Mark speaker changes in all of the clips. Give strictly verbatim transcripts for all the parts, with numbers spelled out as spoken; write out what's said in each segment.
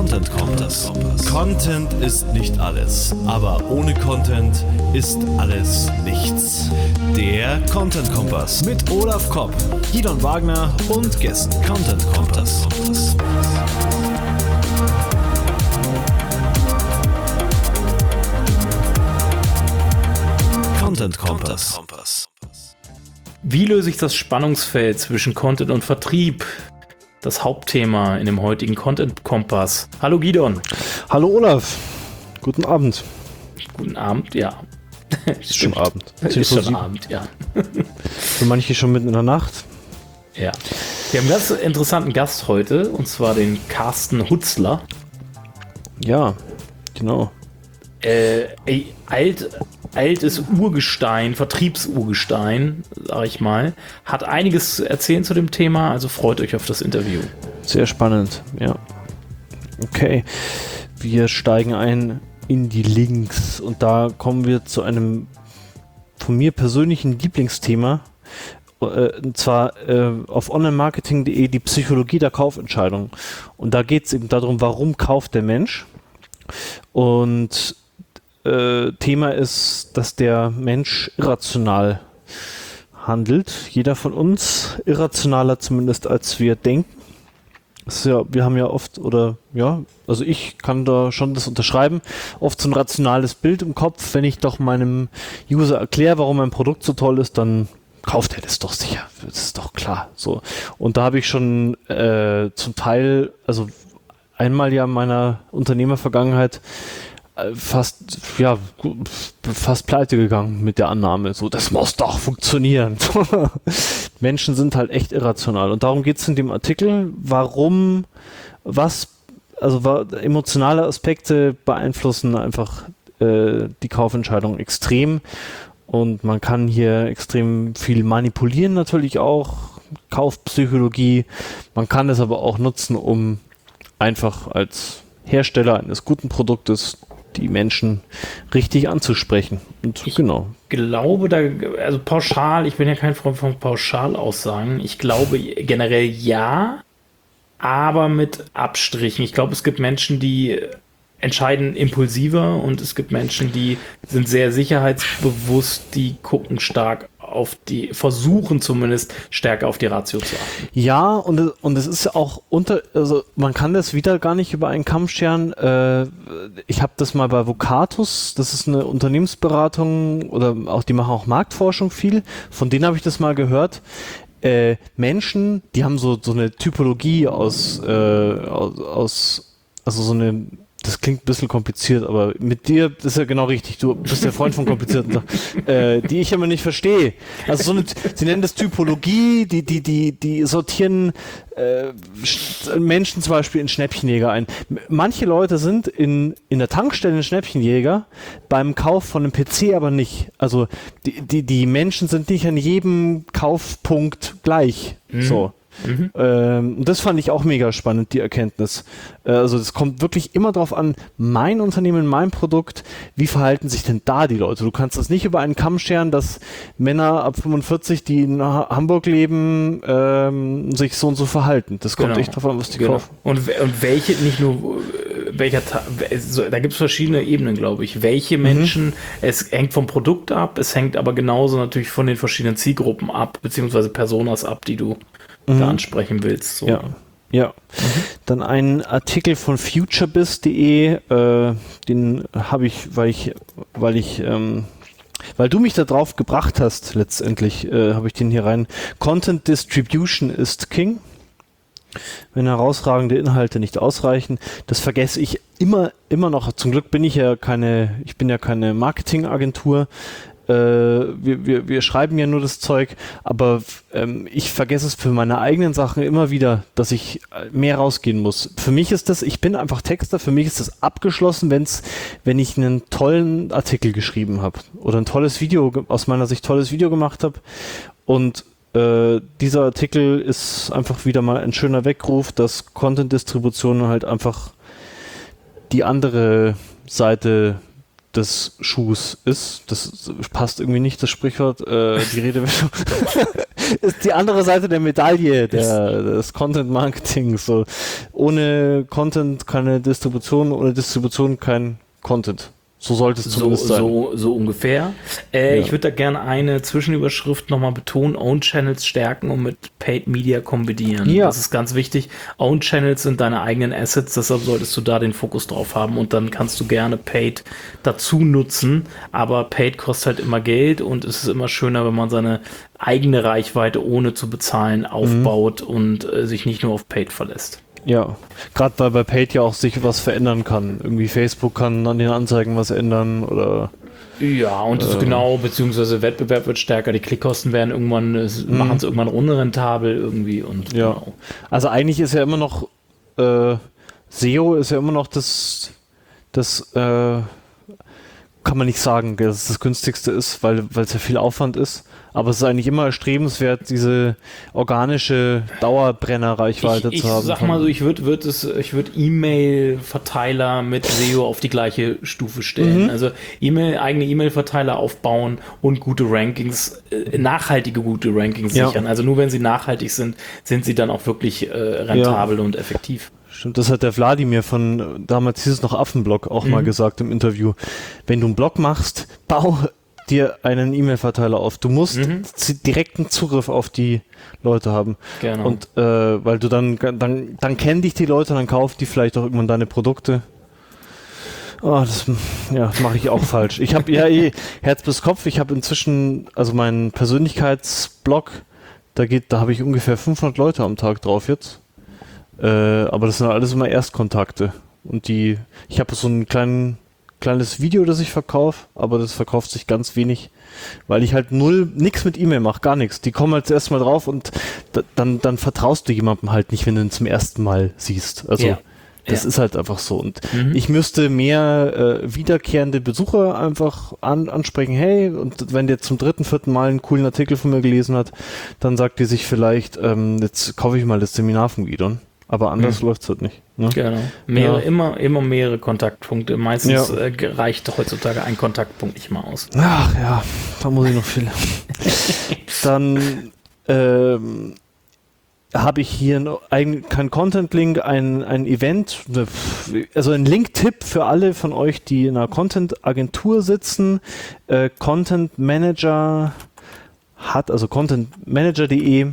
Speaker 1: Content Kompass. Content ist nicht alles, aber ohne Content ist alles nichts. Der Content Kompass mit Olaf Kopp, Gidon Wagner und Gästen. Content Kompass. Content Kompass.
Speaker 2: Wie löse ich das Spannungsfeld zwischen Content und Vertrieb? Das Hauptthema in dem heutigen Content Kompass. Hallo Gidon.
Speaker 3: Hallo Olaf. Guten Abend.
Speaker 2: Guten Abend, ja.
Speaker 3: Ist schon Abend.
Speaker 2: Ist schon Abend, ja.
Speaker 3: Für manche schon mitten in der Nacht.
Speaker 2: Ja. Wir haben einen ganz interessanten Gast heute, und zwar den Carsten Hutzler.
Speaker 3: Ja, genau.
Speaker 2: Äh, ey, alt, altes Urgestein, Vertriebsurgestein, sag ich mal, hat einiges zu erzählen zu dem Thema, also freut euch auf das Interview.
Speaker 3: Sehr spannend, ja. Okay, wir steigen ein in die Links und da kommen wir zu einem von mir persönlichen Lieblingsthema, äh, und zwar äh, auf online marketing punkt de die Psychologie der Kaufentscheidung. Und da geht es eben darum, warum kauft der Mensch? Und Äh, Thema ist, dass der Mensch irrational handelt. Jeder von uns irrationaler zumindest, als wir denken. Das ist ja, wir haben ja oft, oder ja, also ich kann da schon das unterschreiben, oft so ein rationales Bild im Kopf. Wenn ich doch meinem User erkläre, warum mein Produkt so toll ist, dann kauft er das doch sicher. Das ist doch klar. So. Und da habe ich schon äh, zum Teil, also einmal ja in meiner Unternehmervergangenheit fast, ja, fast pleite gegangen mit der Annahme. So, das muss doch funktionieren. Menschen sind halt echt irrational. Und darum geht es in dem Artikel, warum, was, also emotionale Aspekte beeinflussen einfach äh, die Kaufentscheidung extrem. Und man kann hier extrem viel manipulieren natürlich auch, Kaufpsychologie. Man kann es aber auch nutzen, um einfach als Hersteller eines guten Produktes die Menschen richtig anzusprechen. Und
Speaker 2: ich
Speaker 3: genau.
Speaker 2: glaube, da, also pauschal, ich bin ja kein Freund von Pauschalaussagen. Ich glaube generell ja, aber mit Abstrichen. Ich glaube, es gibt Menschen, die entscheiden impulsiver und es gibt Menschen, die sind sehr sicherheitsbewusst, die gucken stark auf die, versuchen zumindest stärker auf die Ratio zu achten.
Speaker 3: Ja, und, und es ist auch unter, also man kann das wieder gar nicht über einen Kamm scheren. Äh, ich habe das mal bei Vocatus, das ist eine Unternehmensberatung oder auch, die machen auch Marktforschung viel, von denen habe ich das mal gehört. Äh, Menschen, die haben so, so eine Typologie aus, äh, aus, aus, also so eine, das klingt ein bisschen kompliziert, aber mit dir, das ist ja genau richtig, du bist der Freund von komplizierten Sachen, äh, die ich immer nicht verstehe. Also so eine, sie nennen das Typologie, die, die, die, die sortieren äh, Menschen zum Beispiel in Schnäppchenjäger ein. Manche Leute sind in, in der Tankstelle Schnäppchenjäger, beim Kauf von einem P C aber nicht. Also die, die, die Menschen sind nicht an jedem Kaufpunkt gleich. Mhm. So. Mhm. Ähm, das fand ich auch mega spannend, die Erkenntnis. Äh, also es kommt wirklich immer drauf an, mein Unternehmen, mein Produkt, wie verhalten sich denn da die Leute? Du kannst das nicht über einen Kamm scheren, dass Männer ab fünfundvierzig, die in ha- Hamburg leben, ähm, sich so und so verhalten. Das kommt
Speaker 2: genau.
Speaker 3: echt drauf an, was die
Speaker 2: genau.
Speaker 3: kaufen.
Speaker 2: Und, und welche, nicht nur, welcher, da gibt es verschiedene Ebenen, glaube ich. Welche Menschen, mhm. es hängt vom Produkt ab, es hängt aber genauso natürlich von den verschiedenen Zielgruppen ab, beziehungsweise Personas ab, die du da mhm. ansprechen willst. So.
Speaker 3: Ja, ja. Mhm. Dann ein Artikel von futurebiz punkt de, äh, den habe ich, weil ich, weil ich, ähm, weil du mich da drauf gebracht hast, letztendlich, äh, habe ich den hier rein. Content Distribution ist King. Wenn herausragende Inhalte nicht ausreichen, das vergesse ich immer, immer noch. Zum Glück bin ich ja keine, ich bin ja keine Marketingagentur. Äh, wir, wir, wir schreiben ja nur das Zeug, aber ähm, ich vergesse es für meine eigenen Sachen immer wieder, dass ich mehr rausgehen muss. Für mich ist das, ich bin einfach Texter, für mich ist das abgeschlossen, wenn's, wenn ich einen tollen Artikel geschrieben habe oder ein tolles Video, aus meiner Sicht tolles Video gemacht habe und äh, dieser Artikel ist einfach wieder mal ein schöner Weckruf, dass Content-Distribution halt einfach die andere Seite des Schuhs ist. Das passt irgendwie nicht, das Sprichwort. Äh, die Redewendung ist die andere Seite der Medaille der, des Content-Marketings. So, ohne Content keine Distribution, ohne Distribution kein Content. So sollte es
Speaker 2: so,
Speaker 3: zumindest sein.
Speaker 2: So, so ungefähr. Äh,
Speaker 3: Ja.
Speaker 2: Ich würde da gerne eine Zwischenüberschrift nochmal betonen. Own Channels stärken und mit Paid Media kombinieren.
Speaker 3: Ja.
Speaker 2: Das ist ganz wichtig. Own Channels sind deine eigenen Assets, deshalb solltest du da den Fokus drauf haben und dann kannst du gerne Paid dazu nutzen. Aber Paid kostet halt immer Geld und es ist immer schöner, wenn man seine eigene Reichweite ohne zu bezahlen aufbaut
Speaker 3: Mhm.
Speaker 2: und äh, sich nicht nur auf Paid verlässt.
Speaker 3: Ja, gerade weil bei Paid ja auch sich was verändern kann. Irgendwie Facebook kann an den Anzeigen was ändern oder...
Speaker 2: Ja, und das ist genau, beziehungsweise Wettbewerb wird stärker, die Klickkosten werden irgendwann, es
Speaker 3: Mhm.
Speaker 2: machen es irgendwann unrentabel irgendwie und
Speaker 3: Ja.
Speaker 2: genau.
Speaker 3: Also eigentlich ist ja immer noch äh, S E O ist ja immer noch das, das äh, kann man nicht sagen, dass es das günstigste ist, weil weil es ja viel Aufwand ist. Aber es ist eigentlich immer erstrebenswert, diese organische Dauerbrenner-Reichweite
Speaker 2: Ich, ich
Speaker 3: zu haben.
Speaker 2: sag mal so, ich würde würd es, ich würde E-Mail-Verteiler mit S E O auf die gleiche Stufe stellen.
Speaker 3: Mhm.
Speaker 2: Also E-Mail, eigene E-Mail-Verteiler aufbauen und gute Rankings, äh, nachhaltige gute Rankings
Speaker 3: Ja.
Speaker 2: sichern. Also nur wenn sie nachhaltig sind, sind sie dann auch wirklich äh, rentabel und effektiv.
Speaker 3: Stimmt, das hat der Wladimir von, damals hieß es noch Affenblog, auch
Speaker 2: Mhm.
Speaker 3: mal gesagt im Interview. Wenn du einen Blog machst, bau dir einen E-Mail-Verteiler auf. Du musst
Speaker 2: Mhm.
Speaker 3: z- direkten Zugriff auf die Leute haben.
Speaker 2: Genau.
Speaker 3: Und äh, weil du dann, dann, dann kennen dich die Leute, dann kaufen die vielleicht auch irgendwann deine Produkte. Oh, das ja, mache ich auch falsch. Ich habe ja eh Herz bis Kopf. Ich habe inzwischen, also meinen Persönlichkeitsblog, da geht, da habe ich ungefähr fünfhundert Leute am Tag drauf jetzt. Äh, aber das sind alles immer Erstkontakte. Und die, ich habe so ein kleinen, kleines Video, das ich verkaufe, aber das verkauft sich ganz wenig, weil ich halt null, nix mit E-Mail mache, gar nichts. Die kommen halt zuerst mal drauf und da, dann, dann vertraust du jemandem halt nicht, wenn du ihn zum ersten Mal siehst. Also
Speaker 2: Ja.
Speaker 3: das
Speaker 2: Ja.
Speaker 3: ist halt einfach so. Und
Speaker 2: Mhm.
Speaker 3: ich müsste mehr äh, wiederkehrende Besucher einfach an, ansprechen, hey, und wenn der zum dritten, vierten Mal einen coolen Artikel von mir gelesen hat, dann sagt die sich vielleicht, ähm, jetzt kaufe ich mal das Seminar von Guidon. Aber anders
Speaker 2: Mhm.
Speaker 3: läuft's halt nicht. Ne?
Speaker 2: Genau. Mehrere,
Speaker 3: Ja.
Speaker 2: immer, immer mehrere Kontaktpunkte. Meistens
Speaker 3: Ja.
Speaker 2: äh, reicht heutzutage ein Kontaktpunkt nicht mal aus.
Speaker 3: Ach ja, da muss ich noch viel. Dann ähm, habe ich hier ein, ein, kein Content-Link, ein, ein Event, ne, also ein Link-Tipp für alle von euch, die in einer Content-Agentur sitzen. Äh, Content Manager hat, also content manager punkt de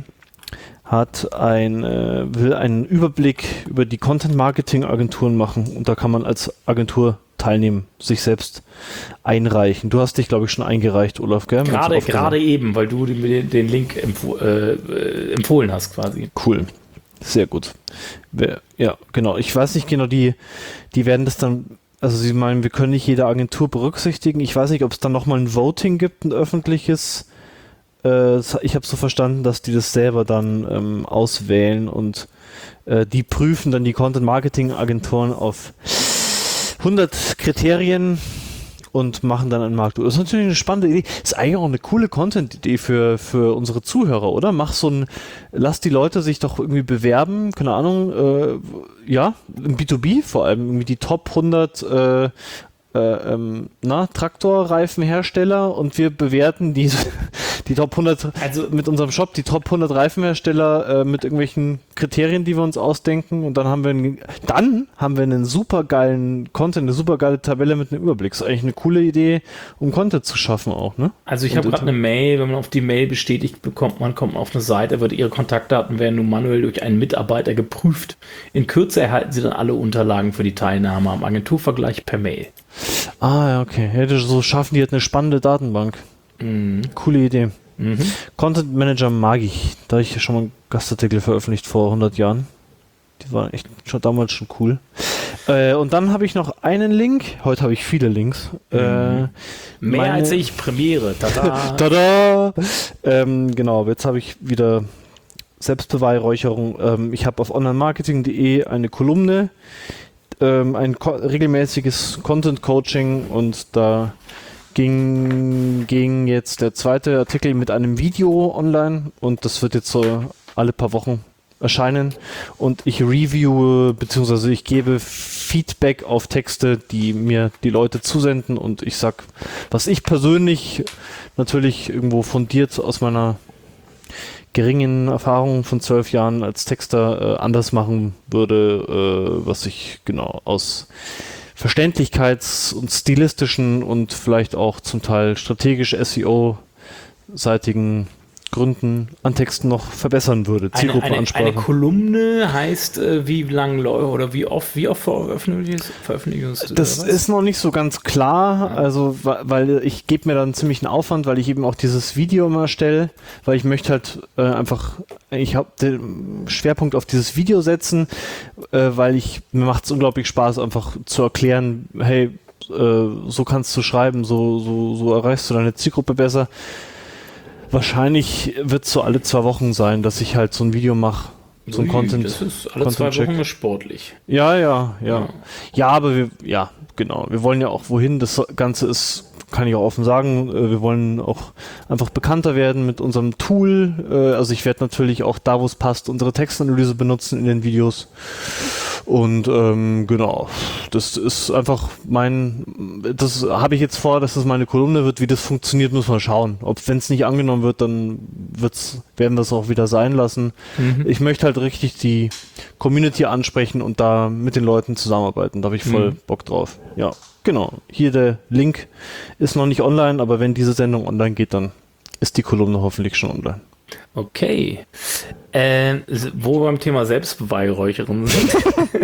Speaker 3: hat ein, äh, will einen Überblick über die Content-Marketing-Agenturen machen und da kann man als Agentur teilnehmen, sich selbst einreichen. Du hast dich, glaube ich, schon eingereicht, Olaf, gell?
Speaker 2: Gerade,
Speaker 3: Mit
Speaker 2: gerade eben, weil du den, den Link empf äh, äh, empfohlen hast quasi.
Speaker 3: Cool. Sehr gut. Wer- Ja, genau. Ich weiß nicht genau, die, die werden das dann, also sie meinen, wir können nicht jede Agentur berücksichtigen. Ich weiß nicht, ob es dann nochmal ein Voting gibt, ein öffentliches. Äh, ich habe so verstanden, dass die das selber dann ähm, auswählen und äh, die prüfen dann die Content-Marketing-Agenturen auf hundert Kriterien und machen dann einen Markt. Das ist natürlich eine spannende Idee. Ist eigentlich auch eine coole Content-Idee für, für unsere Zuhörer, oder? Mach so ein, lass die Leute sich doch irgendwie bewerben, keine Ahnung, äh, ja, im B zwei B vor allem, irgendwie die Top hundert äh, äh, ähm, na, Traktorreifenhersteller und wir bewerten diese, die Top hundert,
Speaker 2: Also-
Speaker 3: mit unserem Shop, die Top hundert Reifenhersteller äh, mit irgendwelchen Kriterien, die wir uns ausdenken und dann haben wir einen, dann haben wir einen super geilen Content, eine super geile Tabelle mit einem Überblick. Ist eigentlich eine coole Idee, um Content zu schaffen auch, ne?
Speaker 2: Also ich
Speaker 3: Und
Speaker 2: habe gerade
Speaker 3: inter-
Speaker 2: eine Mail, wenn man auf die Mail bestätigt bekommt, man kommt auf eine Seite, wird Ihre Kontaktdaten werden nun manuell durch einen Mitarbeiter geprüft. In Kürze erhalten Sie dann alle Unterlagen für die Teilnahme am Agenturvergleich per Mail.
Speaker 3: Ah, ja, okay. Ja, das- so schaffen die halt eine spannende Datenbank.
Speaker 2: Mhm.
Speaker 3: Coole Idee.
Speaker 2: Mhm.
Speaker 3: Content Manager mag ich. Da habe ich ja schon mal einen Gastartikel veröffentlicht vor hundert Jahren. Die waren echt schon damals schon cool. Äh, und dann habe ich noch einen Link. Heute habe ich viele Links. Äh,
Speaker 2: Mehr
Speaker 3: meine-
Speaker 2: als ich, Premiere. Tada.
Speaker 3: Tada! Ähm, genau, jetzt habe ich wieder Selbstbeweihräucherung. Ähm, ich habe auf onlinemarketing punkt de eine Kolumne, ähm, ein ko regelmäßiges Content-Coaching und da ging, ging jetzt der zweite Artikel mit einem Video online und das wird jetzt so alle paar Wochen erscheinen und ich reviewe, beziehungsweise ich gebe Feedback auf Texte, die mir die Leute zusenden und ich sag, was ich persönlich natürlich irgendwo fundiert aus meiner geringen Erfahrung von zwölf Jahren als Texter äh, anders machen würde, äh, was ich genau aus Verständlichkeits- und stilistischen und vielleicht auch zum Teil strategisch S E O-seitigen Gründen an Texten noch verbessern würde.
Speaker 2: Zielgruppenansprache. Eine, eine, eine Kolumne heißt, äh, wie lang oder wie oft, wie oft veröffentlichst, veröffentlichst du
Speaker 3: das? Das ist noch nicht so ganz klar,
Speaker 2: ja.
Speaker 3: also weil ich gebe mir dann ziemlich einen Aufwand, weil ich eben auch dieses Video immer stelle, weil ich möchte halt äh, einfach, ich habe den Schwerpunkt auf dieses Video setzen, äh, weil ich, mir macht es unglaublich Spaß, einfach zu erklären, hey, äh, so kannst du schreiben, so, so, so erreichst du deine Zielgruppe besser. Wahrscheinlich wird es so alle zwei Wochen sein, dass ich halt so ein Video mache, so ein Content.
Speaker 2: Das ist alle zwei Wochen ist sportlich.
Speaker 3: Ja, ja, ja, ja. Ja, aber wir, ja, genau. Wir wollen ja auch wohin. Das Ganze ist, kann ich auch offen sagen, wir wollen auch einfach bekannter werden mit unserem Tool. Also ich werde natürlich auch da, wo es passt, unsere Textanalyse benutzen in den Videos. Und ähm, genau, das ist einfach mein, das habe ich jetzt vor, dass das meine Kolumne wird. Wie das funktioniert, muss man schauen. Ob, wenn es nicht angenommen wird, dann wird's, werden wir es auch wieder sein lassen. Mhm. Ich möchte halt richtig die Community ansprechen und da mit den Leuten zusammenarbeiten. Da habe ich voll mhm. Bock drauf. Ja, genau. Hier der Link ist noch nicht online, aber wenn diese Sendung online geht, dann ist die Kolumne hoffentlich schon online.
Speaker 2: Okay. Äh, wo wir beim Thema Selbstbeweihräuchern sind.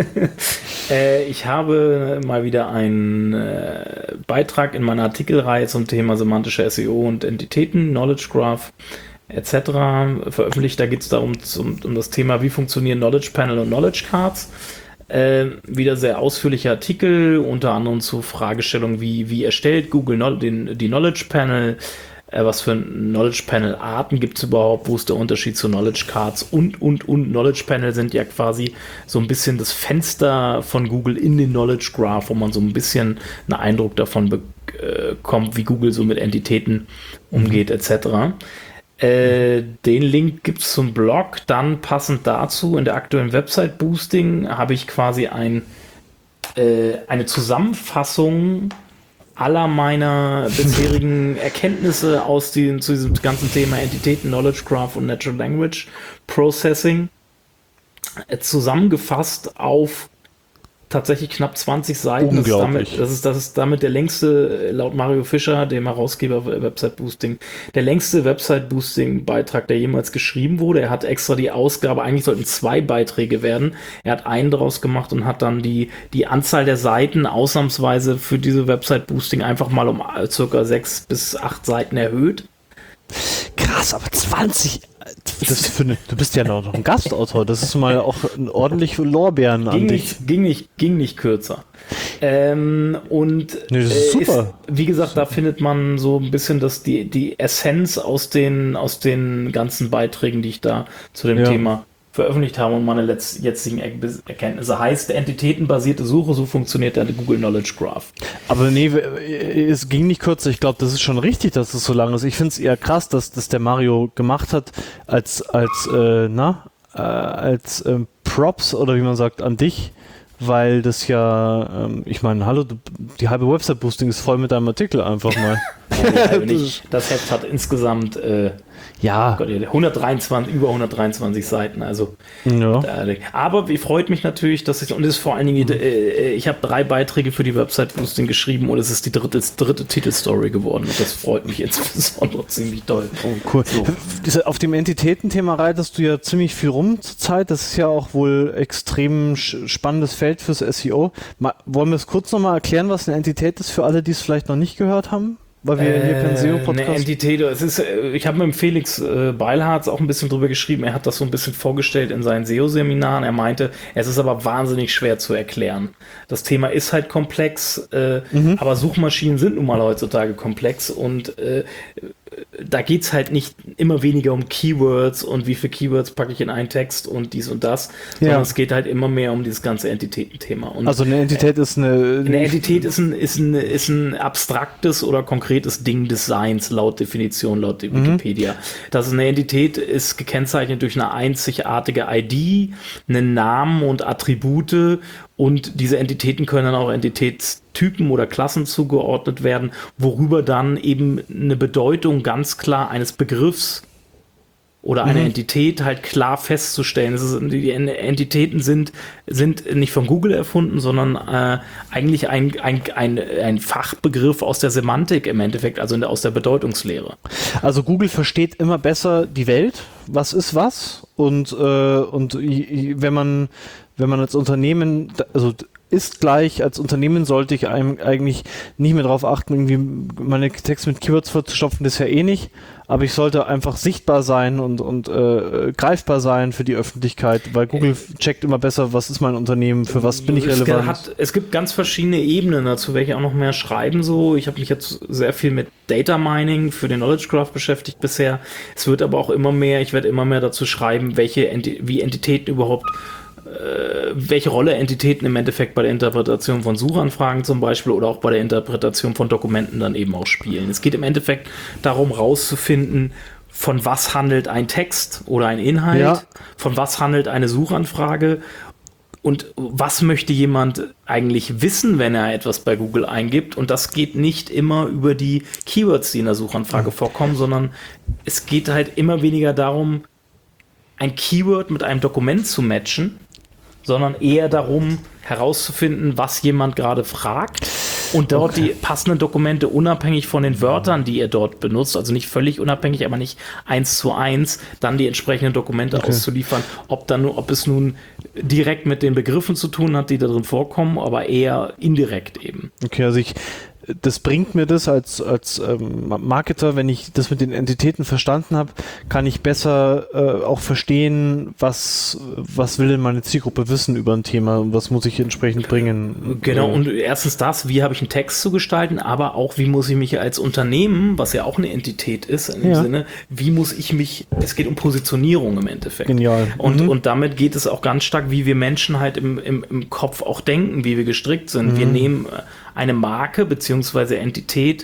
Speaker 2: äh, ich habe mal wieder einen äh, Beitrag in meiner Artikelreihe zum Thema semantische S E O und Entitäten, Knowledge Graph et cetera veröffentlicht. Da geht es darum zum, um das Thema, wie funktionieren Knowledge Panel und Knowledge Cards. Äh, wieder sehr ausführliche Artikel, unter anderem zu Fragestellungen wie, wie erstellt Google no- den, die Knowledge Panel, was für Knowledge Panel Arten gibt es überhaupt, wo ist der Unterschied zu Knowledge Cards und, und, und. Knowledge Panel sind ja quasi so ein bisschen das Fenster von Google in den Knowledge Graph, wo man so ein bisschen einen Eindruck davon bekommt, wie Google so mit Entitäten umgeht, mhm. et cetera. Äh, den Link gibt es zum Blog. Dann passend dazu, in der aktuellen Website Boosting habe ich quasi ein, äh, eine Zusammenfassung aller meiner bisherigen Erkenntnisse aus den, zu diesem ganzen Thema Entitäten, Knowledge Graph und Natural Language Processing äh, zusammengefasst auf tatsächlich knapp zwanzig Seiten. Das ist, damit, das, ist, das ist damit der längste, laut Mario Fischer, dem Herausgeber Website Boosting, der längste Website Boosting Beitrag, der jemals geschrieben wurde. Er hat extra die Ausgabe, eigentlich sollten zwei Beiträge werden. Er hat einen draus gemacht und hat dann die, die Anzahl der Seiten ausnahmsweise für diese Website Boosting einfach mal um circa sechs bis acht Seiten erhöht.
Speaker 3: Krass, aber zwanzig. Das für eine, du bist ja noch ein Gastautor. Das ist mal auch ein ordentlich Lorbeeren
Speaker 2: ging
Speaker 3: an dich.
Speaker 2: Nicht, ging, nicht, ging nicht kürzer. Ähm, und
Speaker 3: nee, das ist super.
Speaker 2: Ist, wie gesagt, da findet man so ein bisschen das, die, die Essenz aus den, aus den ganzen Beiträgen, die ich da zu dem ja. Thema veröffentlicht habe und meine letzt, jetzigen Erkenntnisse. Heißt, entitätenbasierte Suche, so funktioniert der Google Knowledge Graph.
Speaker 3: Aber nee, es ging nicht kürzer. Ich glaube, das ist schon richtig, dass es so lang ist. Ich finde es eher krass, dass das der Mario gemacht hat, als, als, äh, na, äh, als ähm, Props oder wie man sagt, an dich. Weil das ja, ähm, ich meine, hallo, die halbe Website-Boosting ist voll mit deinem Artikel einfach mal.
Speaker 2: Ja, nicht. Das Heft hat insgesamt äh,
Speaker 3: ja.
Speaker 2: Gott, hundertdreiundzwanzig, über hundertdreiundzwanzig Seiten. Also,
Speaker 3: ja.
Speaker 2: da, aber wie freut mich natürlich, dass ich, und es ist vor allen Dingen, mhm. äh, ich habe drei Beiträge für die Website Boosting geschrieben und es ist die dritte, dritte Titelstory geworden. Und das freut mich insbesondere ziemlich doll.
Speaker 3: Oh, cool. So. Auf dem Entitätenthema reitest du ja ziemlich viel rum zur Zeit. Das ist ja auch wohl extrem spannendes Feld fürs S E O. Mal, wollen wir es kurz nochmal erklären, was eine Entität ist für alle, die es vielleicht noch nicht gehört haben? Weil wir äh, hier kein S E O-Podcast...
Speaker 2: Eine Entität, es ist, ich habe mit dem Felix äh, Beilharz auch ein bisschen drüber geschrieben, er hat das so ein bisschen vorgestellt in seinen S E O-Seminaren, er meinte, es ist aber wahnsinnig schwer zu erklären. Das Thema ist halt komplex, äh, mhm. aber Suchmaschinen sind nun mal heutzutage komplex und äh, da geht es halt nicht immer weniger um Keywords und wie viele Keywords packe ich in einen Text und dies und das,
Speaker 3: Ja.
Speaker 2: sondern es geht halt immer mehr um dieses ganze Entitätenthema. Und
Speaker 3: Also eine Entität ist eine...
Speaker 2: eine Entität ist ein, ist, ein, ist ein abstraktes oder konkretes Ding des Seins, laut Definition, laut der Wikipedia. Das ist eine Entität, ist gekennzeichnet durch eine einzigartige I D, einen Namen und Attribute, und diese Entitäten können dann auch Entitätstypen oder Klassen zugeordnet werden, worüber dann eben eine Bedeutung ganz klar eines Begriffs oder eine
Speaker 3: Mhm.
Speaker 2: Entität halt klar festzustellen. Es ist, die Entitäten sind, sind nicht von Google erfunden, sondern äh, eigentlich ein, ein, ein, ein Fachbegriff aus der Semantik im Endeffekt, also in der, aus der Bedeutungslehre.
Speaker 3: Also Google versteht immer besser die Welt, was ist was, und, äh, und i- i- wenn man wenn man als Unternehmen, also ist gleich, als Unternehmen sollte ich einem eigentlich nicht mehr darauf achten, irgendwie meine Texte mit Keywords vollzustopfen, das ist ja eh nicht, aber ich sollte einfach sichtbar sein und, und äh, greifbar sein für die Öffentlichkeit, weil Google checkt immer besser, was ist mein Unternehmen, für was bin ich
Speaker 2: Es
Speaker 3: relevant.
Speaker 2: Hat, es gibt ganz verschiedene Ebenen dazu, welche auch noch mehr schreiben so. Ich habe mich jetzt sehr viel mit Data Mining für den Knowledge Graph beschäftigt bisher. Es wird aber auch immer mehr, ich werde immer mehr dazu schreiben, welche Enti- wie Entitäten überhaupt welche Rolle Entitäten im Endeffekt bei der Interpretation von Suchanfragen zum Beispiel oder auch bei der Interpretation von Dokumenten dann eben auch spielen. Es geht im Endeffekt darum, rauszufinden, von was handelt ein Text oder ein Inhalt,
Speaker 3: Ja.
Speaker 2: von was handelt eine Suchanfrage und was möchte jemand eigentlich wissen, wenn er etwas bei Google eingibt. Und das geht nicht immer über die Keywords, die in der Suchanfrage vorkommen, sondern es geht halt immer weniger darum, ein Keyword mit einem Dokument zu matchen, sondern eher darum herauszufinden, was jemand gerade fragt und dort
Speaker 3: Okay.
Speaker 2: die passenden Dokumente unabhängig von den Wörtern, die ihr dort benutzt, also nicht völlig unabhängig, aber nicht eins zu eins, dann die entsprechenden Dokumente
Speaker 3: Okay.
Speaker 2: auszuliefern, ob dann, ob es nun direkt mit den Begriffen zu tun hat, die da drin vorkommen, aber eher indirekt eben.
Speaker 3: Okay, also ich, das bringt mir das als, als ähm, Marketer, wenn ich das mit den Entitäten verstanden habe, kann ich besser äh, auch verstehen, was, was will denn meine Zielgruppe wissen über ein Thema und was muss ich entsprechend bringen.
Speaker 2: Genau,
Speaker 3: Äh,
Speaker 2: und erstens das, wie habe ich einen Text zu gestalten, aber auch, wie muss ich mich als Unternehmen, was ja auch eine Entität ist, in dem
Speaker 3: Ja.
Speaker 2: Sinne, wie muss ich mich, es geht um Positionierung im Endeffekt.
Speaker 3: Genial.
Speaker 2: Und,
Speaker 3: Mhm.
Speaker 2: und damit geht es auch ganz stark, wie wir Menschen halt im, im, im Kopf auch denken, wie wir gestrickt sind.
Speaker 3: Mhm.
Speaker 2: Wir nehmen eine Marke beziehungsweise Entität,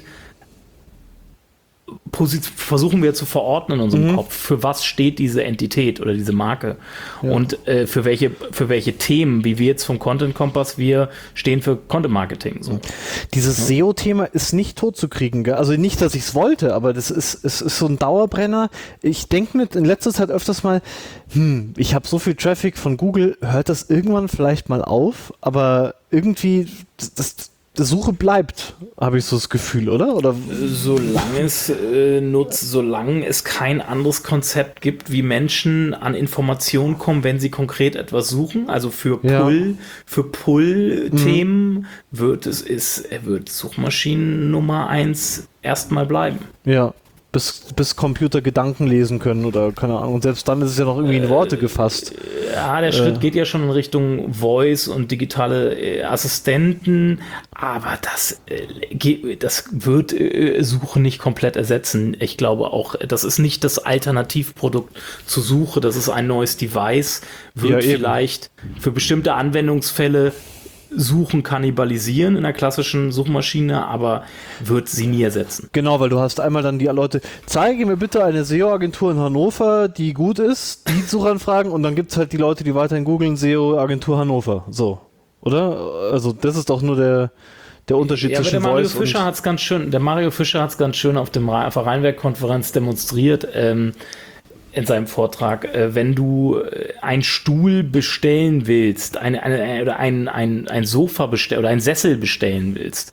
Speaker 2: posi- versuchen wir zu verordnen in unserem
Speaker 3: Mhm.
Speaker 2: Kopf. Für was steht diese Entität oder diese Marke?
Speaker 3: Ja.
Speaker 2: Und äh, für welche für welche Themen, wie wir jetzt vom Content Kompass, wir stehen für Content Marketing. So.
Speaker 3: Dieses S E O-Thema ist nicht tot zu kriegen, gell? Also nicht, dass ich es wollte, aber das ist, es ist so ein Dauerbrenner. Ich denke mir in letzter Zeit öfters mal, hm, ich habe so viel Traffic von Google, hört das irgendwann vielleicht mal auf? Aber irgendwie, das, das, die Suche bleibt, habe ich so das Gefühl, oder? Oder
Speaker 2: Solange es äh, nutzt, solange es kein anderes Konzept gibt, wie Menschen an Informationen kommen, wenn sie konkret etwas suchen, also für
Speaker 3: Ja.
Speaker 2: Pull, für Pull-Themen wird es ist, wird Suchmaschinen Nummer eins erstmal bleiben.
Speaker 3: ja, bis, bis Computer Gedanken lesen können oder keine Ahnung. Und selbst dann ist es ja noch irgendwie in Worte gefasst.
Speaker 2: Ja, der Schritt geht ja schon in Richtung Voice und digitale äh, Assistenten, aber das, äh, ge- das wird äh, Suche nicht komplett ersetzen. Ich glaube auch, das ist nicht das Alternativprodukt zur Suche, das ist ein neues Device, wird
Speaker 3: Ja, eben.
Speaker 2: vielleicht für bestimmte Anwendungsfälle Suchen kannibalisieren in der klassischen Suchmaschine, aber wird sie nie ersetzen.
Speaker 3: Genau, weil du hast einmal dann die Leute, zeige mir bitte eine S E O-Agentur in Hannover, die gut ist, die Suchanfragen, und dann gibt es halt die Leute, die weiterhin googeln, S E O-Agentur Hannover. So, oder? Also das ist doch nur der, der Unterschied
Speaker 2: Ja, aber der
Speaker 3: zwischen
Speaker 2: Mario
Speaker 3: Voice
Speaker 2: Fischer
Speaker 3: und...
Speaker 2: hat es ganz schön, der Mario Fischer hat es ganz schön auf dem Ra- auf der Rheinwerk-Konferenz demonstriert, ähm, in seinem Vortrag. Äh, wenn du äh, einen Stuhl bestellen willst, eine, eine, oder ein, ein, ein Sofa bestellen oder einen Sessel bestellen willst,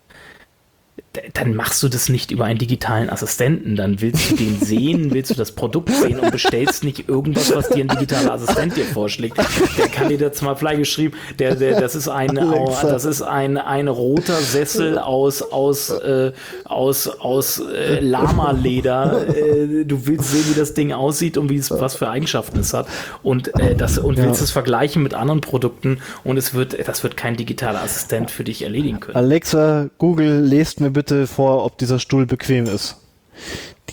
Speaker 2: d- dann machst du das nicht über einen digitalen Assistenten. Dann willst du den sehen, willst du das Produkt sehen und bestellst nicht irgendwas, was dir ein digitaler Assistent dir vorschlägt. Der kann dir das mal vielleicht geschrieben, der, der, das ist ein,
Speaker 3: Alexa.
Speaker 2: das ist ein, ein roter Sessel aus, aus, äh, aus, aus äh, Lama-Leder. Äh, du willst sehen, wie das Ding aussieht und wie es, was für Eigenschaften es hat. Und, äh, das, und
Speaker 3: Ja.
Speaker 2: willst es vergleichen mit anderen Produkten und es wird, das wird kein digitaler Assistent für dich erledigen können.
Speaker 3: Alexa, Google, lest mir bitte vor, ob dieser Stuhl bequem ist. Die,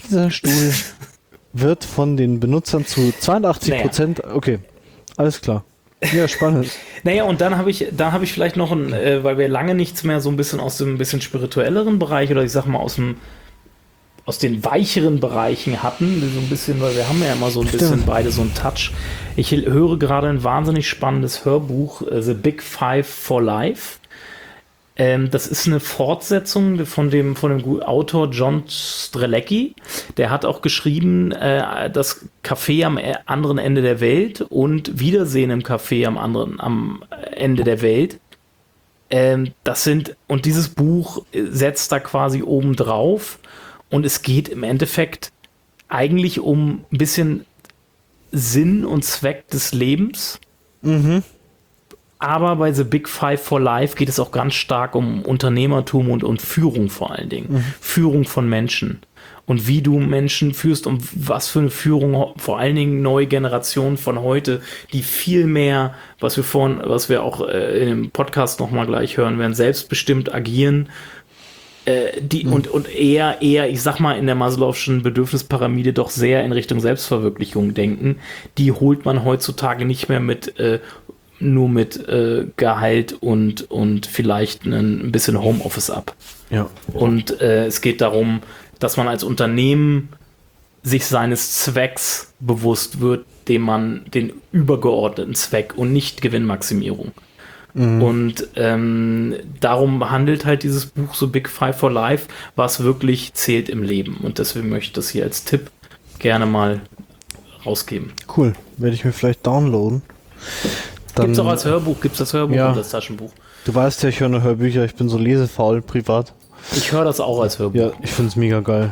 Speaker 3: Dieser Stuhl wird von den Benutzern zu zweiundachtzig Prozent. Naja. Okay, alles klar. Ja, spannend.
Speaker 2: Naja, und dann habe ich, da habe ich vielleicht noch ein, äh, weil wir lange nichts mehr so ein bisschen aus dem ein bisschen spirituelleren Bereich oder ich sag mal aus dem aus den weicheren Bereichen hatten, so ein bisschen, weil wir haben ja immer so ein bisschen beide so einen Touch. Ich höre gerade ein wahnsinnig spannendes Hörbuch, uh, The Big Five for Life. Ähm, das ist eine Fortsetzung von dem, von dem Autor John Strzelecki. Der hat auch geschrieben, äh, das Café am anderen Ende der Welt und Wiedersehen im Café am anderen, am Ende der Welt. Ähm, das sind, und dieses Buch setzt da quasi oben drauf. Und es geht im Endeffekt eigentlich um ein bisschen Sinn und Zweck des Lebens.
Speaker 3: Mhm.
Speaker 2: Aber bei The Big Five for Life geht es auch ganz stark um Unternehmertum und, und Führung vor allen Dingen. Mhm. Führung von Menschen. Und wie du Menschen führst und was für eine Führung, vor allen Dingen neue Generationen von heute, die viel mehr, was wir vorhin, was wir auch äh, in dem Podcast nochmal gleich hören werden, selbstbestimmt agieren. Die, mhm. und, und eher, eher, ich sag mal, in der Maslow'schen Bedürfnispyramide doch sehr in Richtung Selbstverwirklichung denken, die holt man heutzutage nicht mehr mit, äh, nur mit äh, Gehalt und, und vielleicht ein, ein bisschen Homeoffice ab.
Speaker 3: Ja.
Speaker 2: Und äh, es geht darum, dass man als Unternehmen sich seines Zwecks bewusst wird, dem man den übergeordneten Zweck und nicht Gewinnmaximierung. Mhm. Und ähm, darum handelt halt dieses Buch so Big Five for Life, was wirklich zählt im Leben. Und deswegen möchte ich das hier als Tipp gerne mal rausgeben.
Speaker 3: Cool, werde ich mir vielleicht downloaden.
Speaker 2: Gibt es auch als Hörbuch, gibt es das Hörbuch
Speaker 3: ja.
Speaker 2: und das Taschenbuch.
Speaker 3: Du weißt ja, ich höre nur Hörbücher, ich bin so lesefaul privat.
Speaker 2: Ich höre das auch als Hörbuch.
Speaker 3: Ja, ich finde es mega geil.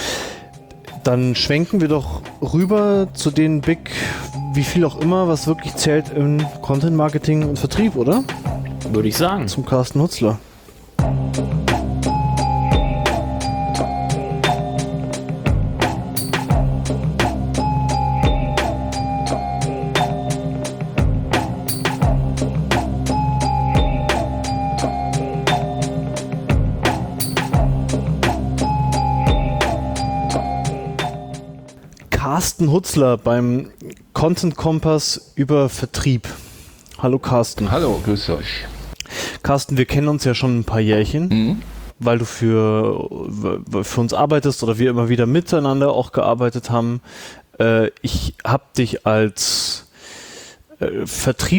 Speaker 3: Dann schwenken wir doch rüber zu den Big, wie viel auch immer, was wirklich zählt im Content Marketing und Vertrieb, oder?
Speaker 2: Würde ich sagen.
Speaker 3: Zum Carsten Hutzler. Carsten Hutzler beim Content Kompass über Vertrieb. Hallo Carsten.
Speaker 4: Hallo, grüß euch.
Speaker 3: Carsten, wir kennen uns ja schon ein paar Jährchen,
Speaker 4: mhm.
Speaker 3: weil du für, für uns arbeitest oder wir immer wieder miteinander auch gearbeitet haben. Äh, ich habe dich als äh,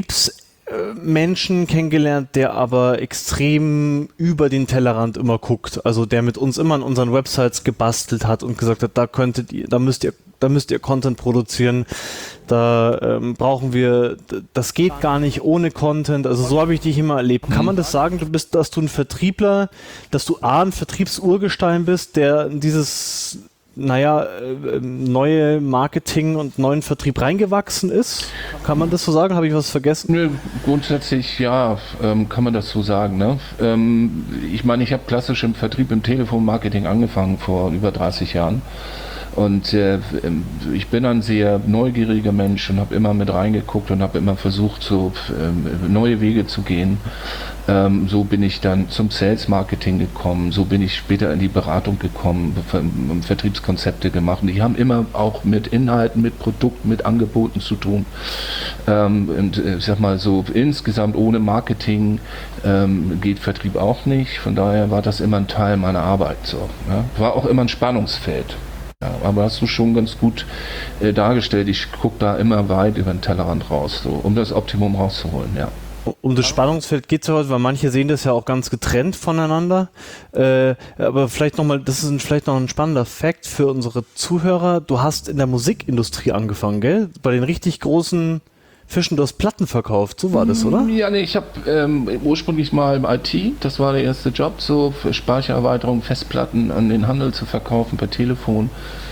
Speaker 3: Vertriebsmenschen kennengelernt, der aber extrem über den Tellerrand immer guckt. Also der mit uns immer an unseren Websites gebastelt hat und gesagt hat, da könntet ihr, da müsst ihr Da müsst ihr Content produzieren, da ähm, brauchen wir, das geht gar nicht ohne Content, also so habe ich dich immer erlebt. Kann man das sagen, du bist, dass du ein Vertriebler, dass du A, ein Vertriebsurgestein bist, der dieses, naja, äh, neue Marketing und neuen Vertrieb reingewachsen ist? Kann man das so sagen? Habe ich was vergessen?
Speaker 4: Nö, grundsätzlich ja, ähm, kann man das so sagen. Ne? Ähm, ich meine, ich habe klassisch im Vertrieb, im Telefonmarketing angefangen vor über dreißig Jahren. Und äh, ich bin ein sehr neugieriger Mensch und habe immer mit reingeguckt und habe immer versucht, so äh, neue Wege zu gehen. Ähm, so bin ich dann zum Sales Marketing gekommen, so bin ich später in die Beratung gekommen, Vertriebskonzepte gemacht. Und die haben immer auch mit Inhalten, mit Produkten, mit Angeboten zu tun. Ähm, und ich sag mal so, insgesamt ohne Marketing ähm, geht Vertrieb auch nicht. Von daher war das immer ein Teil meiner Arbeit. So, ja? War auch immer ein Spannungsfeld. Ja, aber hast du schon ganz gut äh, dargestellt. Ich gucke da immer weit über den Tellerrand raus, so, um das Optimum rauszuholen, ja.
Speaker 3: Um das Spannungsfeld geht es ja heute, weil manche sehen das ja auch ganz getrennt voneinander. Äh, aber vielleicht nochmal, das ist ein, vielleicht noch ein spannender Fact für unsere Zuhörer. Du hast in der Musikindustrie angefangen, gell? Bei den richtig großen Fischen, du hast Platten verkauft, so war das, oder?
Speaker 4: Ja, nee, ich habe ähm, ursprünglich mal im I T, das war der erste Job, so für Speichererweiterung, Festplatten an den Handel zu verkaufen per Telefon.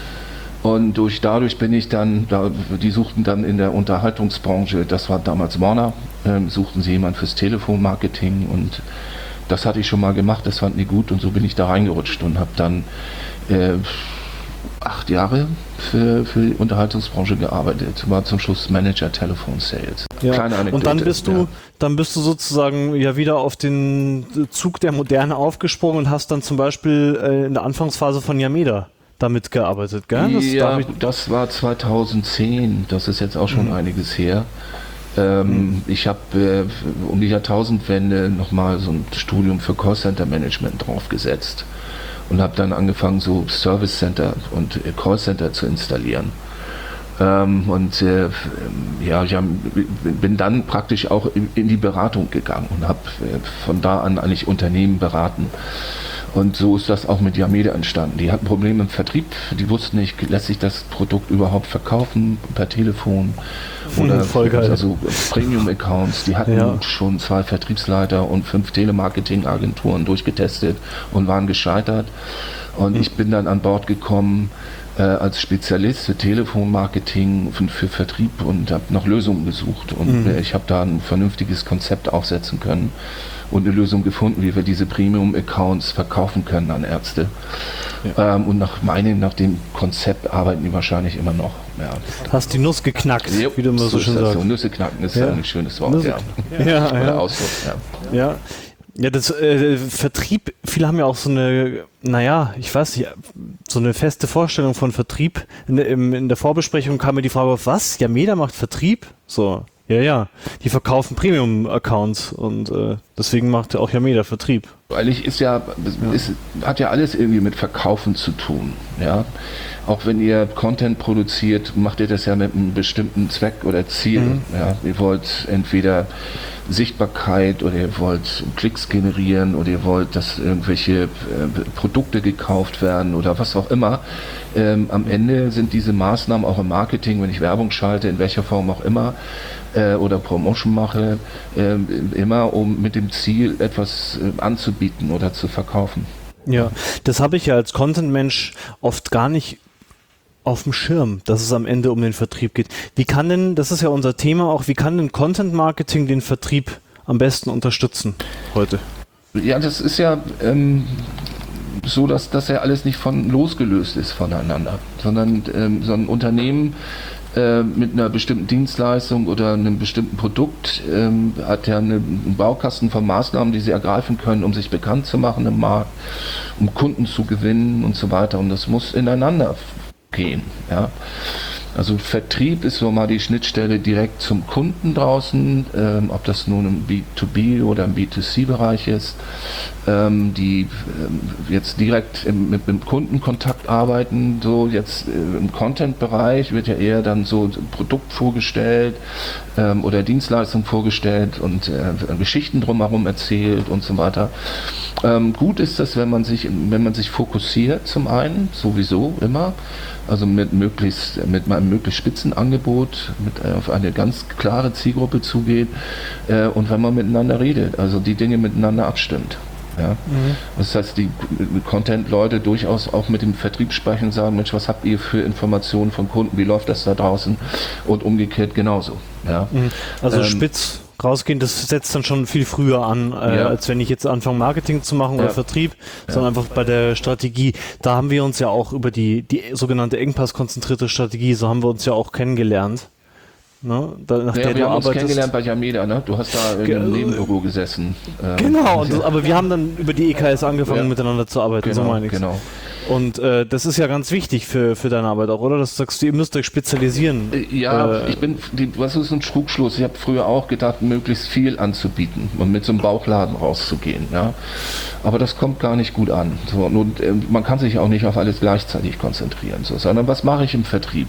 Speaker 4: Und durch, dadurch bin ich dann, da, die suchten dann in der Unterhaltungsbranche, das war damals Warner, ähm, suchten sie jemanden fürs Telefonmarketing und das hatte ich schon mal gemacht, das fanden die gut und so bin ich da reingerutscht und habe dann äh, acht Jahre für, für die Unterhaltungsbranche gearbeitet, war zum Schluss Manager Telefon Sales.
Speaker 3: Ja. Kleine Anekdote. Und dann bist du, ja. dann bist du sozusagen ja wieder auf den Zug der Moderne aufgesprungen und hast dann zum Beispiel äh, in der Anfangsphase von Yameda damit gearbeitet, gell? Das
Speaker 4: ja, das war zweitausendzehn, das ist jetzt auch schon mhm. einiges her. Ähm, mhm. Ich habe äh, um die Jahrtausendwende nochmal so ein Studium für Callcenter-Management draufgesetzt und habe dann angefangen, so Service Center und äh, Callcenter zu installieren. Ähm, und äh, ja, ich hab, bin dann praktisch auch in, in die Beratung gegangen und habe äh, von da an eigentlich Unternehmen beraten. Und so ist das auch mit Yameda entstanden. Die hatten Probleme im Vertrieb, die wussten nicht, lässt sich das Produkt überhaupt verkaufen per Telefon oder
Speaker 3: voll geil.
Speaker 4: Also Premium-Accounts. Die hatten ja. schon zwei Vertriebsleiter und fünf Telemarketing-Agenturen durchgetestet und waren gescheitert. Und mhm. ich bin dann an Bord gekommen äh, als Spezialist für Telefonmarketing, für, für Vertrieb und habe nach Lösungen gesucht. Und mhm. äh, ich habe da ein vernünftiges Konzept aufsetzen können und eine Lösung gefunden, wie wir diese Premium-Accounts verkaufen können an Ärzte. Ja. Ähm, und nach meinem, nach dem Konzept arbeiten die wahrscheinlich immer noch. Ja.
Speaker 3: Hast die Nuss geknackt,
Speaker 4: ja,
Speaker 3: wie du immer so, so schön sagst.
Speaker 4: So. Nüsse knacken ist ja ein schönes Wort.
Speaker 3: Nüsse.
Speaker 4: Ja.
Speaker 3: Ja,
Speaker 4: Oder
Speaker 3: ja.
Speaker 4: Ausdruck, ja.
Speaker 3: Ja. Ja, das äh, Vertrieb, viele haben ja auch so eine, naja, ich weiß nicht, so eine feste Vorstellung von Vertrieb. In, in, in der Vorbesprechung kam mir die Frage auf, was? Yameda macht Vertrieb? So, ja, ja, die verkaufen Premium-Accounts und äh, deswegen macht auch Yameda Vertrieb.
Speaker 4: Eigentlich ist ja, ist, hat ja alles irgendwie mit Verkaufen zu tun, ja. Auch wenn ihr Content produziert, macht ihr das ja mit einem bestimmten Zweck oder Ziel. Mhm. Ja. Ihr wollt entweder Sichtbarkeit oder ihr wollt Klicks generieren oder ihr wollt, dass irgendwelche äh, Produkte gekauft werden oder was auch immer. Ähm, am Ende sind diese Maßnahmen auch im Marketing, wenn ich Werbung schalte, in welcher Form auch immer, äh, oder Promotion mache, äh, immer um mit dem Ziel etwas äh, anzubieten oder zu verkaufen.
Speaker 3: Ja, das habe ich ja als Content-Mensch oft gar nicht auf dem Schirm, dass es am Ende um den Vertrieb geht. Wie kann denn, das ist ja unser Thema auch, wie kann denn Content-Marketing den Vertrieb am besten unterstützen heute?
Speaker 4: Ja, das ist ja ähm, so, dass das ja alles nicht von losgelöst ist voneinander, sondern ähm, so ein Unternehmen äh, mit einer bestimmten Dienstleistung oder einem bestimmten Produkt ähm, hat ja eine, einen Baukasten von Maßnahmen, die sie ergreifen können, um sich bekannt zu machen im Markt, um Kunden zu gewinnen und so weiter. Und das muss ineinander gehen, ja. Also Vertrieb ist so mal die Schnittstelle direkt zum Kunden draußen, ähm, ob das nun im B zwei B oder im B zwei C-Bereich ist, ähm, die ähm, jetzt direkt im, mit dem Kundenkontakt arbeiten. So jetzt äh, im Content-Bereich wird ja eher dann so ein Produkt vorgestellt ähm, oder Dienstleistung vorgestellt und äh, Geschichten drumherum erzählt und so weiter. Ähm, gut ist das, wenn man sich, wenn man sich fokussiert zum einen, sowieso immer, also mit möglichst, mit meinem möglichst spitzen Angebot, mit äh, auf eine ganz klare Zielgruppe zugeht äh, und wenn man miteinander redet, also die Dinge miteinander abstimmt. Ja? Mhm. Das heißt, die Content-Leute durchaus auch mit dem Vertrieb sprechen und sagen, Mensch, was habt ihr für Informationen von Kunden, wie läuft das da draußen und umgekehrt genauso. Ja?
Speaker 3: Mhm. Also
Speaker 4: ähm,
Speaker 3: spitz rausgehen, das setzt dann schon viel früher an, äh,
Speaker 4: ja.
Speaker 3: als wenn ich jetzt anfange Marketing zu machen
Speaker 4: ja.
Speaker 3: oder Vertrieb,
Speaker 4: ja.
Speaker 3: sondern einfach bei der Strategie. Da haben wir uns ja auch über die, die sogenannte engpasskonzentrierte Strategie, so haben wir uns ja auch kennengelernt. Ne? Da, nach
Speaker 4: ja,
Speaker 3: der
Speaker 4: wir
Speaker 3: du
Speaker 4: haben uns
Speaker 3: arbeitest.
Speaker 4: kennengelernt bei Yameda, ne? Du hast da in einem Nebenbüro gesessen. Ähm,
Speaker 3: Genau, und das, aber wir haben dann über die E K S angefangen,
Speaker 4: ja.
Speaker 3: miteinander zu arbeiten,
Speaker 4: Genau,
Speaker 3: so meine ich.
Speaker 4: genau.
Speaker 3: Und äh, das ist ja ganz wichtig für, für deine Arbeit auch, oder? Dass du sagst, ihr müsst euch spezialisieren.
Speaker 4: Ja,
Speaker 3: äh,
Speaker 4: ich bin, die, was ist ein Trugschluss? Ich habe früher auch gedacht, möglichst viel anzubieten und mit so einem Bauchladen rauszugehen. Ja? Aber das kommt gar nicht gut an. So, und, äh, man kann sich auch nicht auf alles gleichzeitig konzentrieren. So, sondern was mache ich im Vertrieb?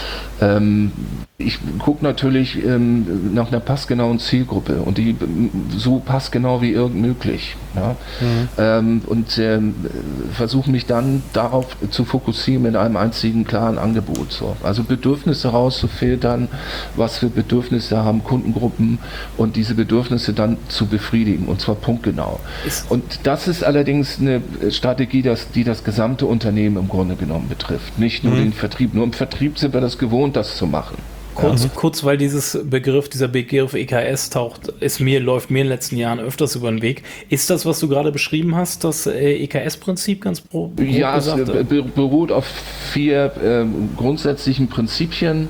Speaker 4: Ähm, ich gucke natürlich ähm, nach einer passgenauen Zielgruppe und die so passgenau wie irgend möglich. Ja? Mhm. Ähm, und ähm, versuche mich dann darauf zu fokussieren mit einem einzigen klaren Angebot. So. Also Bedürfnisse rauszufiltern, was für Bedürfnisse haben Kundengruppen und diese Bedürfnisse dann zu befriedigen und zwar punktgenau. Ist und das ist allerdings eine Strategie, das, die das gesamte Unternehmen im Grunde genommen betrifft, nicht nur mhm. den Vertrieb. Nur im Vertrieb sind wir das gewohnt, das zu machen.
Speaker 2: Kurz, ja. kurz, weil dieses Begriff, dieser Begriff E K S taucht, ist mir, läuft mir in den letzten Jahren öfters über den Weg. Ist das, was du gerade beschrieben hast, das äh, E K S-Prinzip ganz pro, pro
Speaker 4: Ja,
Speaker 2: gesagt?
Speaker 4: es äh, beruht auf vier äh, grundsätzlichen Prinzipien.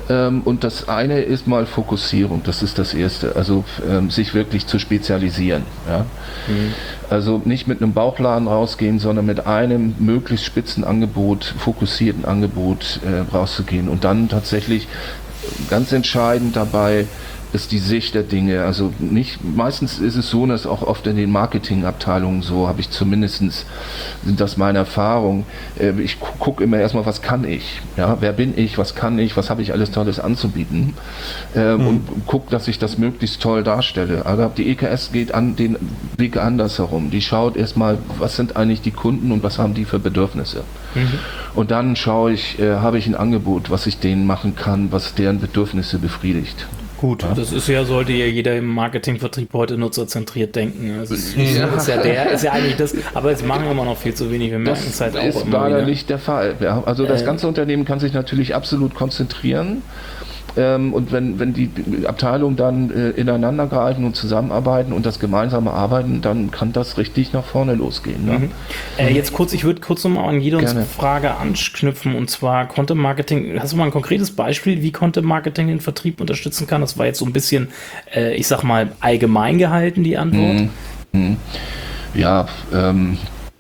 Speaker 4: Ähm, und das eine ist mal Fokussierung, das ist das Erste. Also ähm, sich wirklich zu spezialisieren. Ja? Mhm. Also nicht mit einem Bauchladen rausgehen, sondern mit einem möglichst spitzen Angebot, fokussierten Angebot äh, rauszugehen. Und dann tatsächlich ganz entscheidend dabei ist die Sicht der Dinge. Also nicht, meistens ist es so, dass auch oft in den Marketingabteilungen so, habe ich zumindestens, sind das meine Erfahrungen, äh, ich gu- gucke immer erstmal, was kann ich? Ja, wer bin ich? Was kann ich? Was habe ich alles Tolles anzubieten? Äh, mhm. Und gucke, dass ich das möglichst toll darstelle. Aber die E K S geht an den Weg anders herum. Die schaut erstmal, was sind eigentlich die Kunden und was haben die für Bedürfnisse? Mhm. Und dann schaue ich, äh, habe ich ein Angebot, was ich denen machen kann, was deren Bedürfnisse befriedigt.
Speaker 2: Gut, ja. Das ist ja, sollte ja jeder im Marketingvertrieb heute nutzerzentriert denken. Das ist, ja. ist ja der, ist ja eigentlich das, aber jetzt machen wir immer noch viel zu wenig, wir merken es halt auch immer wieder. Das ist leider nicht
Speaker 4: der Fall. Ja, also das äh, ganze Unternehmen kann sich natürlich absolut konzentrieren. Ähm, und wenn, wenn die Abteilungen dann äh, ineinander greifen und zusammenarbeiten und das gemeinsame Arbeiten, dann kann das richtig nach vorne losgehen. Ne?
Speaker 2: Mhm. Äh, jetzt kurz, ich würde kurz nochmal an Gidons Frage anknüpfen, und zwar Content Marketing. Hast du mal ein konkretes Beispiel, wie Content Marketing den Vertrieb unterstützen kann? Das war jetzt so ein bisschen, äh, ich sag mal, allgemein gehalten, die Antwort.
Speaker 4: Mhm. Mhm. Ja, ähm,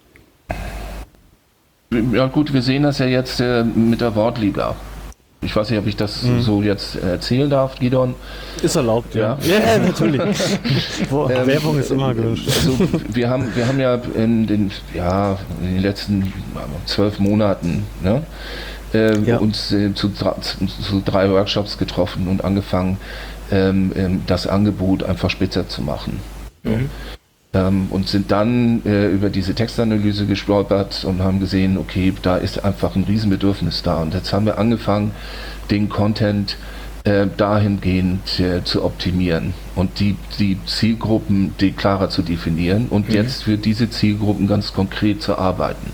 Speaker 4: ja gut, wir sehen das ja jetzt äh, mit der Wortliga. Ich weiß nicht, ob ich das mhm. so jetzt erzählen darf, Gidon.
Speaker 3: Ist erlaubt, ja. Ja, ja natürlich. Boah, ähm, Werbung ist immer gewünscht.
Speaker 4: Also wir haben, wir haben ja in den, ja, in den letzten zwölf Monaten ne, äh, ja. uns äh, zu, zu drei Workshops getroffen und angefangen, ähm, das Angebot einfach spitzer zu machen. Mhm. Ähm, und sind dann äh, über diese Textanalyse gestolpert und haben gesehen, okay, da ist einfach ein Riesenbedürfnis da. Und jetzt haben wir angefangen, den Content äh, dahingehend äh, zu optimieren und die, die Zielgruppen die klarer zu definieren und mhm. jetzt für diese Zielgruppen ganz konkret zu arbeiten.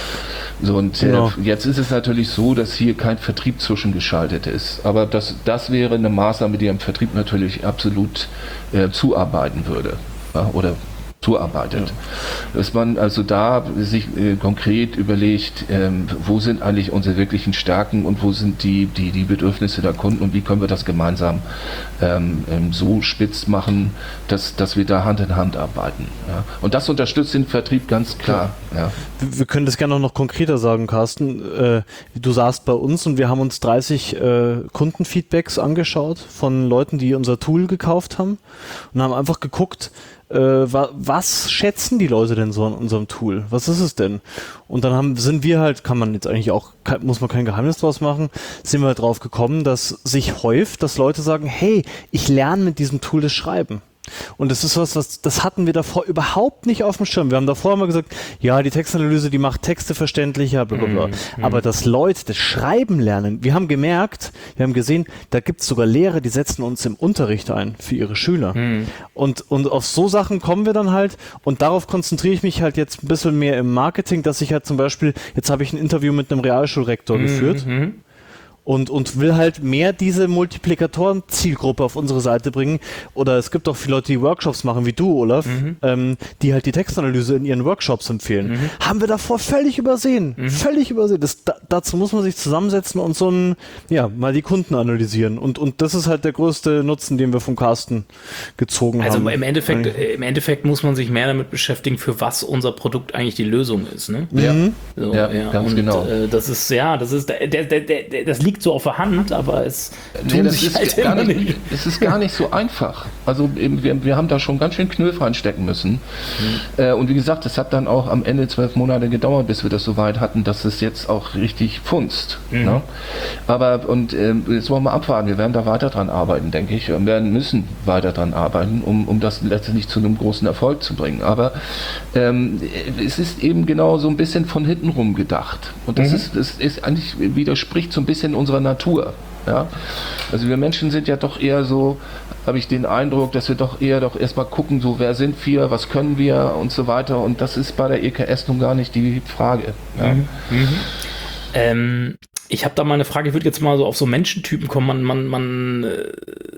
Speaker 4: So, und genau. äh, jetzt ist es natürlich so, dass hier kein Vertrieb zwischengeschaltet ist. Aber das, das wäre eine Maßnahme, die am Vertrieb natürlich absolut äh, zuarbeiten würde. Ja, oder zuarbeitet. Ja. Dass man also da sich äh, konkret überlegt, ähm, wo sind eigentlich unsere wirklichen Stärken und wo sind die, die, die Bedürfnisse der Kunden und wie können wir das gemeinsam ähm, ähm, so spitz machen, dass, dass wir da Hand in Hand arbeiten. Ja. Und das unterstützt den Vertrieb ganz klar. Ja. Ja.
Speaker 3: Wir können das gerne noch konkreter sagen, Carsten. Äh, du saßt bei uns und wir haben uns dreißig äh, Kundenfeedbacks angeschaut von Leuten, die unser Tool gekauft haben und haben einfach geguckt, Äh, wa- was schätzen die Leute denn so an unserem Tool? Was ist es denn? Und dann haben, sind wir halt, kann man jetzt eigentlich auch, kann, muss man kein Geheimnis draus machen, sind wir halt drauf gekommen, dass sich häuft, dass Leute sagen, hey, ich lerne mit diesem Tool das Schreiben. Und das ist was, was, das hatten wir davor überhaupt nicht auf dem Schirm. Wir haben davor immer gesagt, ja, die Textanalyse, die macht Texte verständlicher, bla, bla, bla. Mhm. Aber dass Leute das Schreiben lernen, wir haben gemerkt, wir haben gesehen, da gibt es sogar Lehrer, die setzen uns im Unterricht ein für ihre Schüler. Mhm. Und, und auf so Sachen kommen wir dann halt und darauf konzentriere ich mich halt jetzt ein bisschen mehr im Marketing, dass ich halt zum Beispiel, jetzt habe ich ein Interview mit einem Realschulrektor mhm. geführt. Und, und will halt mehr diese Multiplikatoren-Zielgruppe auf unsere Seite bringen. Oder es gibt auch viele Leute, die Workshops machen, wie du, Olaf, mhm. ähm, die halt die Textanalyse in ihren Workshops empfehlen. Mhm. Haben wir davor völlig übersehen. Mhm. Völlig übersehen. Das, da, dazu muss man sich zusammensetzen und so ein, ja, mal die Kunden analysieren. Und, und das ist halt der größte Nutzen, den wir vom Carsten gezogen
Speaker 2: also
Speaker 3: haben.
Speaker 2: Also im Endeffekt, im Endeffekt muss man sich mehr damit beschäftigen, für was unser Produkt eigentlich die Lösung ist. Ne?
Speaker 4: Ja,
Speaker 2: mhm. so,
Speaker 4: ja,
Speaker 2: ja,
Speaker 4: ganz
Speaker 2: und,
Speaker 4: genau.
Speaker 2: Äh, das ist, ja, das ist, der, der, der, der, das liegt so auf der Hand, aber es
Speaker 4: nee, das ist halt gar nicht, nicht. Es ist gar nicht so einfach. Also eben, wir, wir haben da schon ganz schön Knöpfe reinstecken müssen. Mhm. Äh, und wie gesagt, es hat dann auch am Ende zwölf Monate gedauert, bis wir das so weit hatten, dass es jetzt auch richtig funzt. Mhm. Ne? Aber und äh, jetzt wollen wir abwarten. Wir werden da weiter dran arbeiten, denke ich. Und werden müssen weiter dran arbeiten, um, um das letztendlich zu einem großen Erfolg zu bringen. Aber ähm, es ist eben genau so ein bisschen von hinten rum gedacht. Und das, mhm. ist, das ist eigentlich widerspricht so ein bisschen unserer Natur. Ja? Also wir Menschen sind ja doch eher so, habe ich den Eindruck, dass wir doch eher doch erstmal gucken, so wer sind wir, was können wir und so weiter. Und das ist bei der E K S nun gar nicht die Frage. Ja?
Speaker 2: Mhm. Mhm. Ähm, ich habe da mal eine Frage, ich würde jetzt mal so auf so Menschentypen kommen. Man, man, man äh,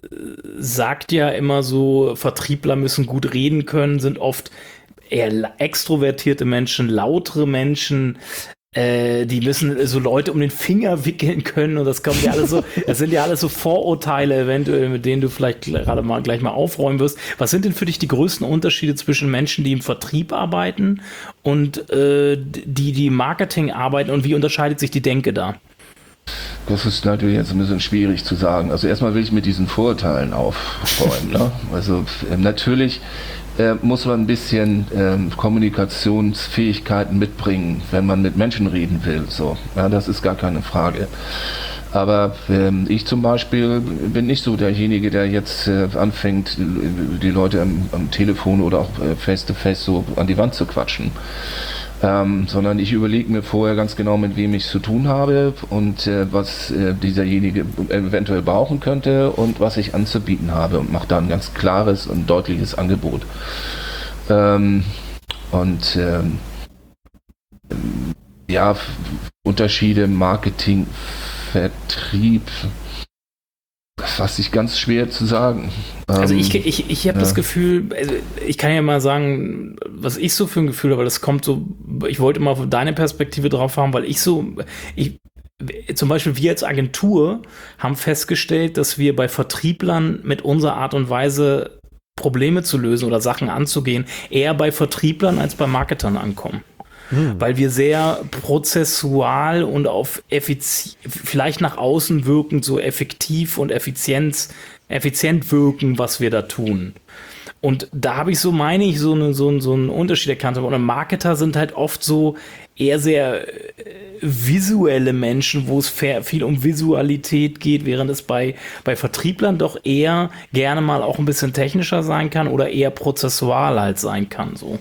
Speaker 2: sagt ja immer so, Vertriebler müssen gut reden können, sind oft eher extrovertierte Menschen, lautere Menschen. äh, die müssen so Leute um den Finger wickeln können und das kommt ja alles so, das sind ja alles so Vorurteile eventuell, mit denen du vielleicht gerade mal gleich mal aufräumen wirst. Was sind denn für dich die größten Unterschiede zwischen Menschen, die im Vertrieb arbeiten und äh, die, die im Marketing arbeiten und wie unterscheidet sich die Denke da?
Speaker 4: Das ist natürlich jetzt ein bisschen schwierig zu sagen. Also erstmal will ich mit diesen Vorurteilen aufräumen. Ne? Also äh, natürlich äh, muss man ein bisschen äh, Kommunikationsfähigkeiten mitbringen, wenn man mit Menschen reden will. So, ja, das ist gar keine Frage. Aber ähm, ich zum Beispiel bin nicht so derjenige, der jetzt äh, anfängt, die Leute am, am Telefon oder auch äh, face-to-face so an die Wand zu quatschen. Ähm, sondern ich überlege mir vorher ganz genau, mit wem ich es zu tun habe und äh, was äh, dieserjenige eventuell brauchen könnte und was ich anzubieten habe und mache da ein ganz klares und deutliches Angebot. Ähm, und ähm, ja, F- Unterschiede Marketing, Vertrieb, das fasse ich ganz schwer zu sagen.
Speaker 2: Also
Speaker 4: Ähm,
Speaker 2: ich, ich, ich habe
Speaker 4: ja.
Speaker 2: das Gefühl, also ich kann ja mal sagen, was ich so für ein Gefühl habe, weil das kommt so, ich wollte mal von deiner Perspektive drauf haben, weil ich so, ich, zum Beispiel wir als Agentur haben festgestellt, dass wir bei Vertrieblern mit unserer Art und Weise Probleme zu lösen oder Sachen anzugehen, eher bei Vertrieblern als bei Marketern ankommen. Hm. Weil wir sehr prozessual und auf effiz- vielleicht nach außen wirkend so effektiv und Effizienz, effizient wirken, was wir da tun. Und da habe ich so, meine ich, so, eine, so, so einen Unterschied erkannt. Und Marketer sind halt oft so eher sehr äh, visuelle Menschen, wo es fair, viel um Visualität geht, während es bei, bei Vertrieblern doch eher gerne mal auch ein bisschen technischer sein kann oder eher prozessual halt sein kann, so.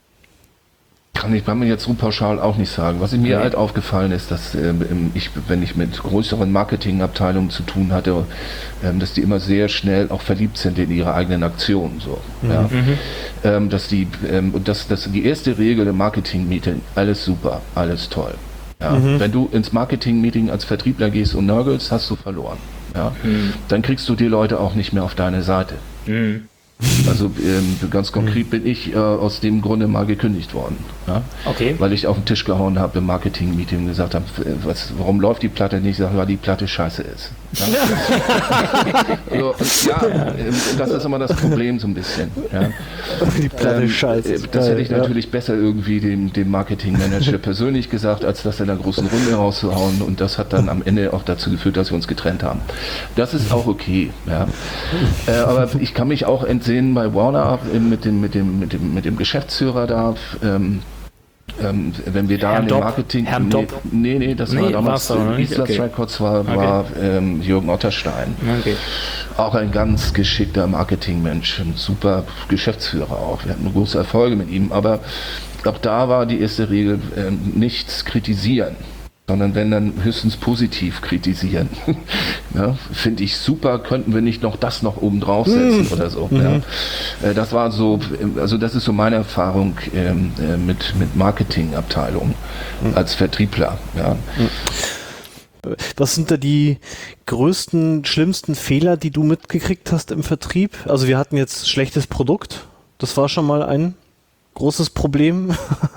Speaker 4: Kann ich, kann man jetzt so pauschal auch nicht sagen. Was mir
Speaker 2: Nee.
Speaker 4: halt aufgefallen ist, dass ähm, ich, wenn ich mit größeren Marketingabteilungen zu tun hatte, ähm, dass die immer sehr schnell auch verliebt sind in ihre eigenen Aktionen. So,
Speaker 3: Mhm.
Speaker 4: ja. ähm, dass die, ähm, und das, das die erste Regel im Marketing-Meeting, alles super, alles toll. Ja.
Speaker 3: Mhm.
Speaker 4: Wenn du ins Marketing-Meeting als Vertriebler gehst und nörgelst, hast du verloren. Ja.
Speaker 2: Mhm.
Speaker 4: Dann kriegst du die Leute auch nicht mehr auf deine Seite.
Speaker 2: Mhm.
Speaker 4: Also ähm, ganz konkret bin ich äh, aus dem Grunde mal gekündigt worden. Ja?
Speaker 2: Okay.
Speaker 4: Weil ich auf den Tisch gehauen habe im Marketing-Meeting und gesagt habe, äh, was, warum läuft die Platte nicht? Ich sage, weil die Platte scheiße ist. Ja, also, und ja ähm, das ist immer das Problem so ein bisschen. Ja?
Speaker 3: Die Platte
Speaker 4: Ähm,
Speaker 3: scheiße.
Speaker 4: äh,
Speaker 3: ist
Speaker 4: das
Speaker 3: geil,
Speaker 4: hätte ich
Speaker 3: ja.
Speaker 4: natürlich besser irgendwie dem, dem Marketingmanager persönlich gesagt, als das in der großen Runde rauszuhauen. Und das hat dann am Ende auch dazu geführt, dass wir uns getrennt haben. Das ist auch okay. Ja. Äh, aber ich kann mich auch entsehen bei Warner äh, mit dem, mit dem, mit dem, mit dem Geschäftsführer da. Ähm, ähm, wenn wir da
Speaker 2: Herrn
Speaker 4: in dem
Speaker 2: Dopp?
Speaker 4: Marketing...
Speaker 2: Herrn
Speaker 4: nee,
Speaker 2: Dopp?
Speaker 4: nee, nee, das
Speaker 2: Nee,
Speaker 4: war damals
Speaker 2: war's aber noch nicht?
Speaker 4: Islas
Speaker 2: Okay.
Speaker 4: Records war,
Speaker 2: Okay.
Speaker 4: war ähm, Jürgen Otterstein.
Speaker 2: Okay.
Speaker 4: Auch ein ganz geschickter Marketingmensch, ein super Geschäftsführer auch. Wir hatten große Erfolge mit ihm, aber auch da war die erste Regel, äh, nichts kritisieren, sondern wenn dann höchstens positiv kritisieren. Ja, finde ich super, könnten wir nicht noch das noch oben draufsetzen
Speaker 3: Mhm.
Speaker 4: oder so.
Speaker 3: Mhm.
Speaker 4: Ja. Äh, das war so, also das ist so meine Erfahrung ähm, äh, mit, mit Marketingabteilungen als Vertriebler. Ja.
Speaker 3: Was sind da die größten, schlimmsten Fehler, die du mitgekriegt hast im Vertrieb? Also wir hatten jetzt schlechtes Produkt. Das war schon mal ein großes Problem.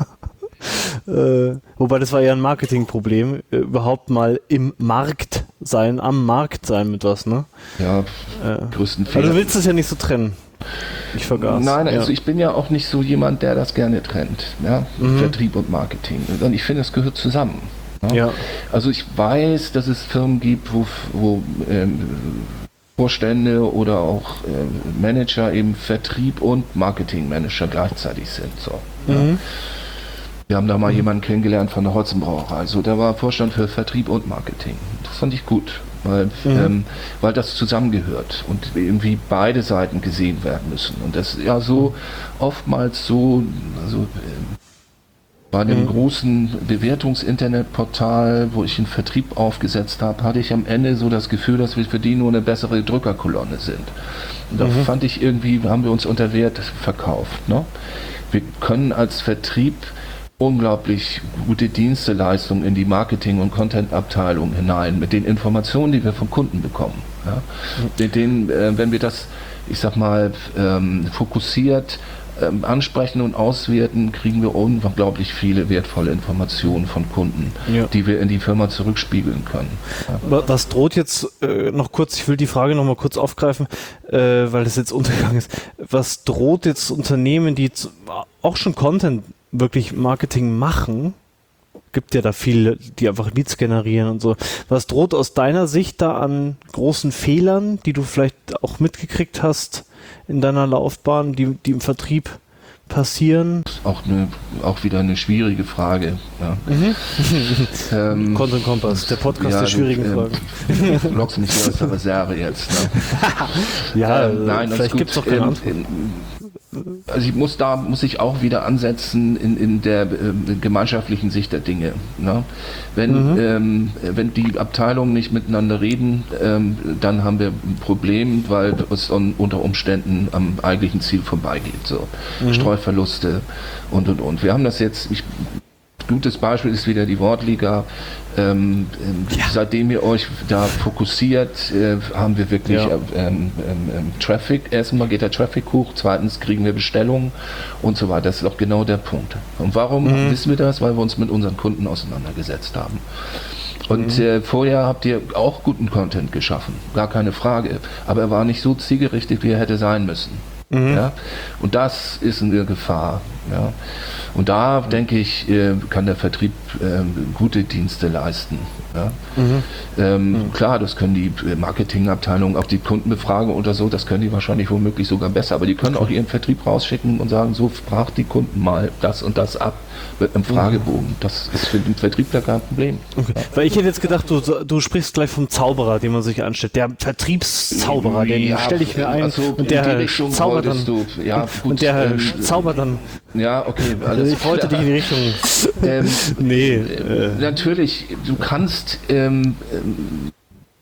Speaker 3: äh, wobei das war ja ein Marketingproblem. Äh, überhaupt mal im Markt sein, am Markt sein mit was, ne?
Speaker 4: Ja,
Speaker 3: Äh,
Speaker 4: größten
Speaker 3: aber
Speaker 4: Fehler.
Speaker 3: du willst es ja nicht so trennen. Ich vergaß.
Speaker 4: Nein, also
Speaker 3: ja.
Speaker 4: ich bin ja auch nicht so jemand, der das gerne trennt. Ja?
Speaker 3: Mhm.
Speaker 4: Vertrieb und Marketing. Und ich finde, es gehört zusammen. Ja?
Speaker 3: Ja.
Speaker 4: Also ich weiß, dass es Firmen gibt, wo, wo ähm, Vorstände oder auch äh, Manager eben Vertrieb und Marketingmanager gleichzeitig sind. So, ja?
Speaker 3: Mhm.
Speaker 4: Wir haben da mal jemanden kennengelernt von der Holzenbrauerei. Also der war Vorstand für Vertrieb und Marketing. Das fand ich gut, weil,
Speaker 3: Mhm.
Speaker 4: ähm, weil das zusammengehört und irgendwie beide Seiten gesehen werden müssen. Und das ja so oftmals so, also ähm, bei dem
Speaker 3: Mhm.
Speaker 4: großen Bewertungs-Internetportal, wo ich einen Vertrieb aufgesetzt habe, hatte ich am Ende so das Gefühl, dass wir für die nur eine bessere Drückerkolonne sind. Und da
Speaker 3: Mhm.
Speaker 4: fand ich irgendwie, haben wir uns unter Wert verkauft. Ne? Wir können als Vertrieb unglaublich gute Dienstleistungen in die Marketing- und Content-Abteilung hinein, mit den Informationen, die wir vom Kunden bekommen. Ja? Mit denen, äh, wenn wir das, ich sag mal, ähm, fokussiert ähm, ansprechen und auswerten, kriegen wir unglaublich viele wertvolle Informationen von Kunden, ja. die wir in die Firma zurückspiegeln können.
Speaker 3: Ja. Was droht jetzt, äh, noch kurz, ich will die Frage noch mal kurz aufgreifen, äh, weil das jetzt untergegangen ist. Was droht jetzt Unternehmen, die jetzt auch schon Content, wirklich Marketing machen, gibt ja da viele, die einfach Leads generieren und so. Was droht aus deiner Sicht da an großen Fehlern, die du vielleicht auch mitgekriegt hast in deiner Laufbahn, die, die im Vertrieb passieren?
Speaker 4: Auch, eine, auch wieder eine schwierige Frage. Ja.
Speaker 3: Mhm.
Speaker 4: ähm,
Speaker 3: Content Kompass, der Podcast
Speaker 4: ja,
Speaker 3: der schwierigen
Speaker 4: du,
Speaker 3: Fragen.
Speaker 4: Du lockst mich aus der Reserve jetzt. Ne?
Speaker 3: ja,
Speaker 4: ähm, nein,
Speaker 3: vielleicht gibt es auch keine
Speaker 4: ähm,
Speaker 3: Antwort.
Speaker 4: Also ich muss da muss ich auch wieder ansetzen in, in der äh, gemeinschaftlichen Sicht der Dinge. Ne? Wenn, mhm. ähm, wenn die Abteilungen nicht miteinander reden, ähm, dann haben wir ein Problem, weil es un, unter Umständen am eigentlichen Ziel vorbeigeht. So. Mhm. Streuverluste und und und. Wir haben das jetzt, ich, gutes Beispiel ist wieder die Wortliga. Ähm, ja. Seitdem ihr euch da fokussiert, äh, haben wir wirklich ja. ähm, ähm, Traffic. Erstmal geht der Traffic hoch, zweitens kriegen wir Bestellungen und so weiter. Das ist auch genau der Punkt. Und warum mhm. wissen wir das? Weil wir uns mit unseren Kunden auseinandergesetzt haben. Und mhm. äh, vorher habt ihr auch guten Content geschaffen, gar keine Frage. Aber er war nicht so zielgerichtet, wie er hätte sein müssen. Mhm. Ja? Und das ist eine Gefahr. Ja? Und da, denke ich, äh, kann der Vertrieb äh, gute Dienste leisten. Ja? Mhm. Ähm, mhm. Klar, das können die Marketingabteilungen, auch die Kundenbefragung oder so, das können die wahrscheinlich womöglich sogar besser. Aber die können auch ihren Vertrieb rausschicken und sagen, so fragt die Kunden mal das und das ab mit einem Fragebogen. Mhm. Das ist für den Vertriebler kein Problem.
Speaker 3: Okay. Ja. Weil ich hätte jetzt gedacht, du, du sprichst gleich vom Zauberer, den man sich anstellt. Der Vertriebszauberer, den ja, stelle ich mir ein.
Speaker 4: Also
Speaker 3: und der zaubert dann.
Speaker 4: Du, ja, gut,
Speaker 3: und der
Speaker 4: ähm,
Speaker 3: zaubert dann.
Speaker 4: Ja, okay, alles
Speaker 3: ich wollte dich in die Richtung.
Speaker 4: Ähm,
Speaker 3: nee.
Speaker 4: Äh, natürlich, du kannst ähm, ähm,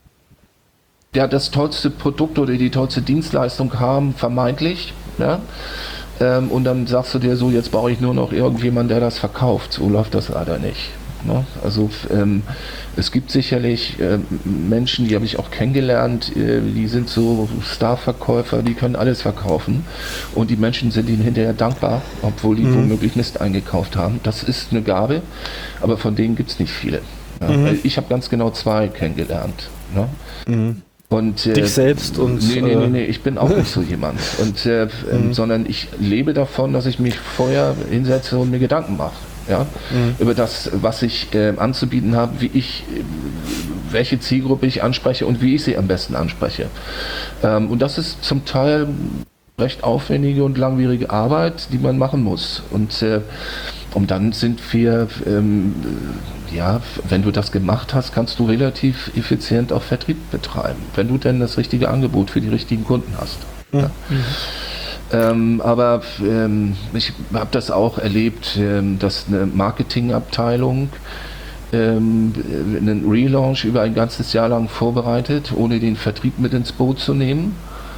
Speaker 4: ja das tollste Produkt oder die tollste Dienstleistung haben, vermeintlich, ja. Ähm, und dann sagst du dir so, jetzt brauche ich nur noch irgendjemanden, der das verkauft. So läuft das leider nicht. Ne? Also ähm, es gibt sicherlich äh, Menschen, die habe ich auch kennengelernt, äh, die sind so Star-Verkäufer, die können alles verkaufen und die Menschen sind ihnen hinterher dankbar, obwohl die mhm. womöglich Mist eingekauft haben. Das ist eine Gabe, aber von denen gibt es nicht viele. Ja? Mhm. Ich habe ganz genau zwei kennengelernt. Ne? Mhm. Und, äh,
Speaker 3: dich selbst und...
Speaker 4: Nee, nee, nee, nee, ich bin auch nicht so jemand. Und, äh, mhm. sondern ich lebe davon, dass ich mich vorher hinsetze und mir Gedanken mache. Ja, mhm. über das, was ich äh, anzubieten habe, wie ich, äh, welche Zielgruppe ich anspreche und wie ich sie am besten anspreche. Ähm, und das ist zum Teil recht aufwendige und langwierige Arbeit, die man machen muss. Und, äh, und dann sind wir, ähm, ja, wenn du das gemacht hast, kannst du relativ effizient auch Vertrieb betreiben, wenn du denn das richtige Angebot für die richtigen Kunden hast. Mhm. Ja. Mhm. Ähm, aber ähm, ich habe das auch erlebt, ähm, dass eine Marketingabteilung ähm, einen Relaunch über ein ganzes Jahr lang vorbereitet, ohne den Vertrieb mit ins Boot zu nehmen.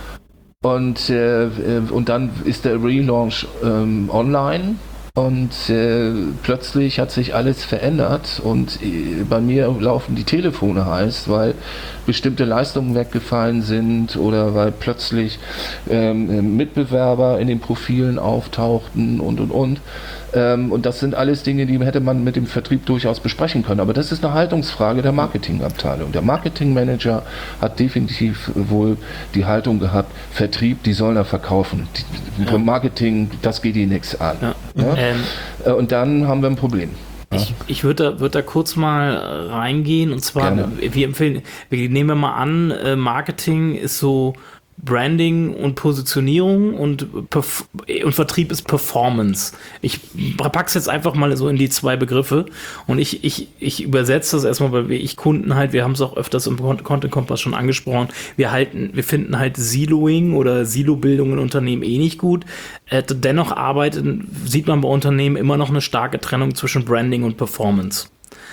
Speaker 4: Und, äh, und dann ist der Relaunch ähm, online. Und äh, plötzlich hat sich alles verändert und äh, bei mir laufen die Telefone heiß, weil bestimmte Leistungen weggefallen sind oder weil plötzlich ähm, Mitbewerber in den Profilen auftauchten und und und. Ähm, und das sind alles Dinge, die hätte man mit dem Vertrieb durchaus besprechen können. Aber das ist eine Haltungsfrage der Marketingabteilung. Der Marketingmanager hat definitiv wohl die Haltung gehabt, Vertrieb, die sollen da verkaufen. Die, ja. Marketing, das geht ihnen nichts an. Ja. Ja? Ähm, und dann haben wir ein Problem.
Speaker 2: Ich, ich würde da, würd da kurz mal reingehen und zwar, Gerne. wir empfehlen, wir nehmen mal an, Marketing ist so Branding und Positionierung und, Perf- und Vertrieb ist Performance. Ich pack's jetzt einfach mal so in die zwei Begriffe und ich, ich, ich übersetze das erstmal, weil ich Kunden halt, wir haben es auch öfters im Content Kompass schon angesprochen, wir halten, wir finden halt Siloing oder Silobildung in Unternehmen eh nicht gut. Äh, dennoch arbeiten, sieht man bei Unternehmen immer noch eine starke Trennung zwischen Branding und Performance.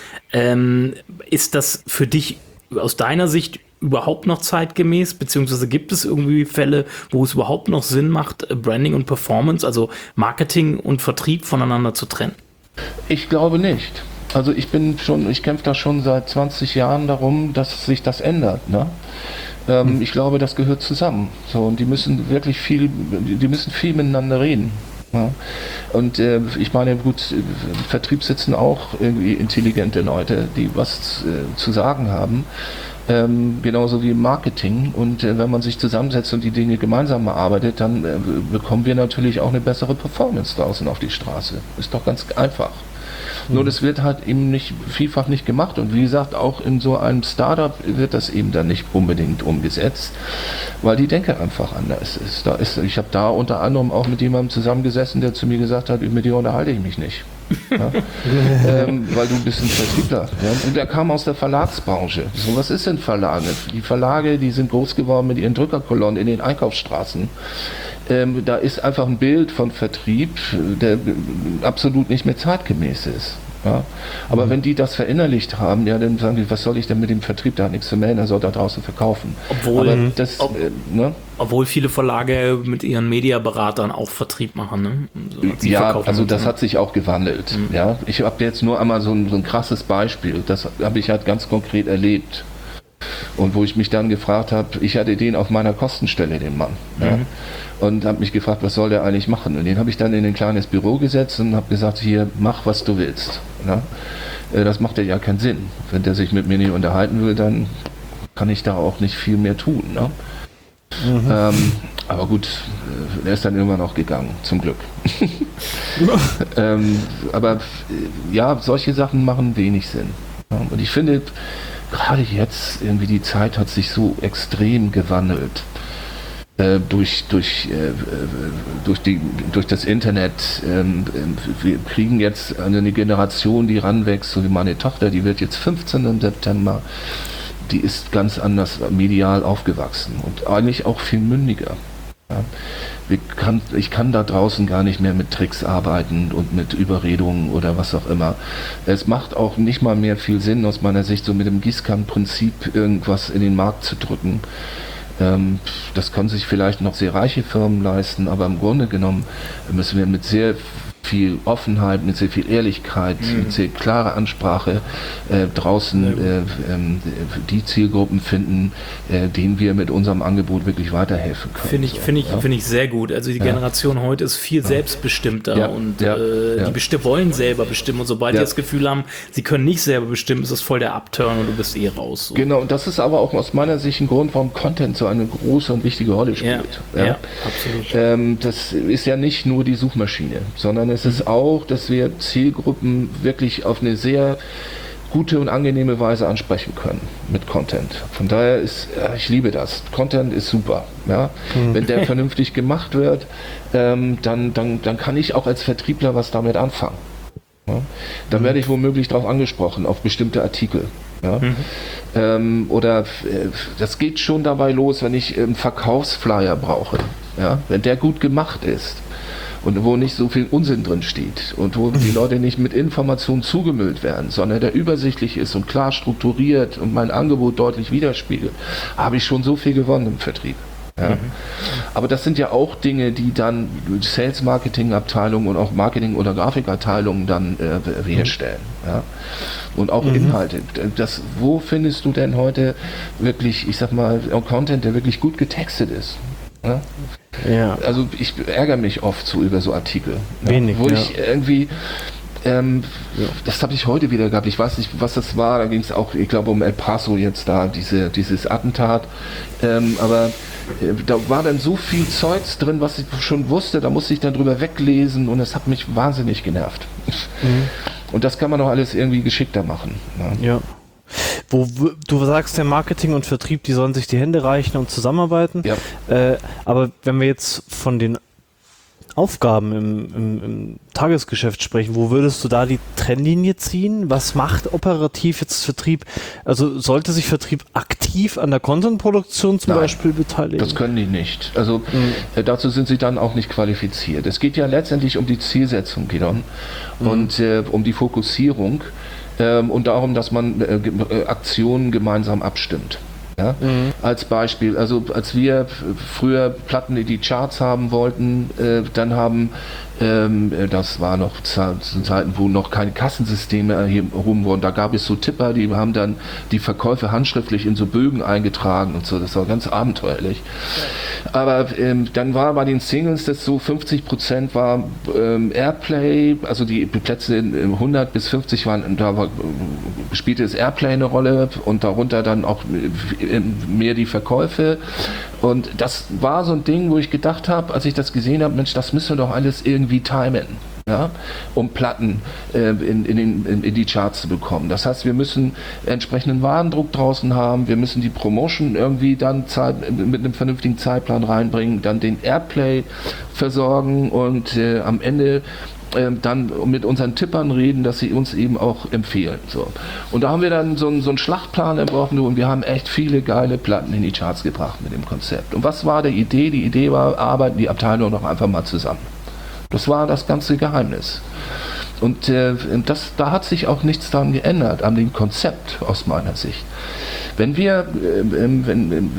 Speaker 2: Ähm, ist das für dich aus deiner Sicht überhaupt noch zeitgemäß, beziehungsweise gibt es irgendwie Fälle, wo es überhaupt noch Sinn macht, Branding und Performance, also Marketing und Vertrieb voneinander zu trennen?
Speaker 4: Ich glaube nicht. Also ich bin schon, ich kämpfe da schon seit zwanzig Jahren darum, dass sich das ändert. Ne? Ähm, hm. Ich glaube, das gehört zusammen. So, und die müssen wirklich viel, die müssen viel miteinander reden. Ja. Und äh, ich meine, gut, im Vertrieb sitzen auch irgendwie intelligente Leute, die was äh, zu sagen haben. Ähm, genauso wie im Marketing. Und äh, wenn man sich zusammensetzt und die Dinge gemeinsam erarbeitet, dann äh, bekommen wir natürlich auch eine bessere Performance draußen auf die Straße. Ist doch ganz einfach. Mhm. Nur das wird halt eben nicht vielfach nicht gemacht. Und wie gesagt, auch in so einem Startup wird das eben dann nicht unbedingt umgesetzt, weil die Denke einfach anders ist. Da ist ich habe da unter anderem auch mit jemandem zusammengesessen, der zu mir gesagt hat, mit dir unterhalte ich mich nicht. Ja? ähm, weil du bist ein Vertriebler. Ja? Und der kam aus der Verlagsbranche. So, was ist denn Verlage? Die Verlage, die sind groß geworden mit ihren Drückerkolonnen in den Einkaufsstraßen. Ähm, da ist einfach ein Bild von Vertrieb, der absolut nicht mehr zeitgemäß ist. Ja? Aber mhm. wenn die das verinnerlicht haben, ja, dann sagen die, was soll ich denn mit dem Vertrieb, der hat nichts zu melden, er soll da draußen verkaufen.
Speaker 2: Obwohl,
Speaker 4: Aber das,
Speaker 2: ob,
Speaker 4: äh, ne?
Speaker 2: obwohl viele Verlage mit ihren Mediaberatern auch Vertrieb machen. Ne?
Speaker 4: So, ja, also das hat sich auch gewandelt. Mhm. Ja? Ich habe jetzt nur einmal so ein, so ein krasses Beispiel, das habe ich halt ganz konkret erlebt. Und wo ich mich dann gefragt habe, ich hatte den auf meiner Kostenstelle, den Mann. Mhm. Ja? Und habe mich gefragt, was soll der eigentlich machen? Und den habe ich dann in ein kleines Büro gesetzt und habe gesagt, hier, mach, was du willst. Ja? Das macht ja keinen Sinn. Wenn der sich mit mir nicht unterhalten will, dann kann ich da auch nicht viel mehr tun. Ne? Mhm. Ähm, aber gut, er ist dann irgendwann auch gegangen, zum Glück. ähm, aber ja, solche Sachen machen wenig Sinn. Ja? Und ich finde, gerade jetzt, irgendwie die Zeit hat sich so extrem gewandelt. Äh, durch, durch, äh, durch, die, durch das Internet. Ähm, wir kriegen jetzt eine Generation, die ranwächst, so wie meine Tochter, die wird jetzt fünfzehn im September. Die ist ganz anders medial aufgewachsen und eigentlich auch viel mündiger. Ja. Wir kann, ich kann da draußen gar nicht mehr mit Tricks arbeiten und mit Überredungen oder was auch immer. Es macht auch nicht mal mehr viel Sinn aus meiner Sicht, so mit dem Gießkannenprinzip irgendwas in den Markt zu drücken. Ähm, das können sich vielleicht noch sehr reiche Firmen leisten, aber im Grunde genommen müssen wir mit sehr viel Offenheit, mit sehr viel Ehrlichkeit, mhm. mit sehr klarer Ansprache äh, draußen äh, ähm, die Zielgruppen finden, äh, denen wir mit unserem Angebot wirklich weiterhelfen können.
Speaker 2: Finde ich, so, finde ich, ja? finde ich sehr gut. Also die ja. Generation heute ist viel ja. selbstbestimmter ja. und
Speaker 4: ja.
Speaker 2: Äh,
Speaker 4: ja.
Speaker 2: die besti- wollen selber bestimmen. Und sobald
Speaker 4: ja.
Speaker 2: die das Gefühl haben, sie können nicht selber bestimmen, ist das voll der Upturn und du bist eh raus. So.
Speaker 4: Genau, und das ist aber auch aus meiner Sicht ein Grund, warum Content so eine große und wichtige Rolle spielt.
Speaker 2: Ja,
Speaker 4: ja.
Speaker 2: ja absolut.
Speaker 4: Ähm, das ist ja nicht nur die Suchmaschine, sondern es ist auch, dass wir Zielgruppen wirklich auf eine sehr gute und angenehme Weise ansprechen können mit Content. Von daher ist, ja, ich liebe das. Content ist super. Ja? Mhm. Wenn der vernünftig gemacht wird, ähm, dann, dann, dann kann ich auch als Vertriebler was damit anfangen. Ja? Dann mhm. werde ich womöglich darauf angesprochen, auf bestimmte Artikel. Ja? Mhm. Ähm, oder äh, das geht schon dabei los, wenn ich einen Verkaufsflyer brauche. Ja? Wenn der gut gemacht ist. Und wo nicht so viel Unsinn drin steht und wo die Leute nicht mit Informationen zugemüllt werden, sondern der übersichtlich ist und klar strukturiert und mein Angebot deutlich widerspiegelt, habe ich schon so viel gewonnen im Vertrieb. Ja. Mhm. Aber das sind ja auch Dinge, die dann Sales-Marketing-Abteilungen und auch Marketing- oder Grafikabteilungen dann äh, herstellen. Ja. Und auch mhm. Inhalte. Das, wo findest du denn heute wirklich, ich sag mal, Content, der wirklich gut getextet ist? Ja? Ja. Also ich ärgere mich oft so über so Artikel,
Speaker 3: Wenig,
Speaker 4: ja, wo
Speaker 3: ja.
Speaker 4: ich irgendwie, ähm, ja. das habe ich heute wieder gehabt, ich weiß nicht, was das war, da ging es auch, ich glaube um El Paso jetzt da, diese, dieses Attentat, ähm, aber äh, da war dann so viel Zeugs drin, was ich schon wusste, da musste ich dann drüber weglesen und das hat mich wahnsinnig genervt. Mhm. Und das kann man doch alles irgendwie geschickter machen. Ja.
Speaker 3: ja. Wo du sagst, der Marketing und Vertrieb, die sollen sich die Hände reichen und zusammenarbeiten.
Speaker 4: Ja.
Speaker 3: Äh, aber wenn wir jetzt von den Aufgaben im, im, im Tagesgeschäft sprechen, wo würdest du da die Trennlinie ziehen? Was macht operativ jetzt Vertrieb? Also sollte sich Vertrieb aktiv an der Content-Produktion zum
Speaker 4: Nein,
Speaker 3: Beispiel beteiligen?
Speaker 4: Das können die nicht. Also mhm. äh, dazu sind sie dann auch nicht qualifiziert. Es geht ja letztendlich um die Zielsetzung, Gidon, mhm. und äh, um die Fokussierung. Ähm, und darum, dass man äh, äh, Aktionen gemeinsam abstimmt. Ja? Mhm. Als Beispiel, also als wir früher Platten in die Charts haben wollten, äh, dann haben Ähm, das war noch zu Zeiten, wo noch keine Kassensysteme erhoben wurden. Da gab es so Tipper, die haben dann die Verkäufe handschriftlich in so Bögen eingetragen und so. Das war ganz abenteuerlich. Aber ähm, dann war bei den Singles das so, fünfzig Prozent war ähm, Airplay, also die Plätze in hundert bis fünfzig waren, da war, spielte das Airplay eine Rolle und darunter dann auch mehr die Verkäufe. Und das war so ein Ding, wo ich gedacht habe, als ich das gesehen habe, Mensch, das müssen wir doch alles irgendwie timen. Ja, um Platten äh, in, in, in, in die Charts zu bekommen. Das heißt, wir müssen entsprechenden Warendruck draußen haben, wir müssen die Promotion irgendwie dann Zeit, mit einem vernünftigen Zeitplan reinbringen, dann den Airplay versorgen und äh, am Ende äh, dann mit unseren Tippern reden, dass sie uns eben auch empfehlen. So. Und da haben wir dann so, so einen Schlachtplan entworfen und wir haben echt viele geile Platten in die Charts gebracht mit dem Konzept. Und was war die Idee? Die Idee war, arbeiten die Abteilungen doch einfach mal zusammen. Das war das ganze Geheimnis. Und äh, das, da hat sich auch nichts daran geändert, an dem Konzept aus meiner Sicht. Wenn wir äh, im, im, im,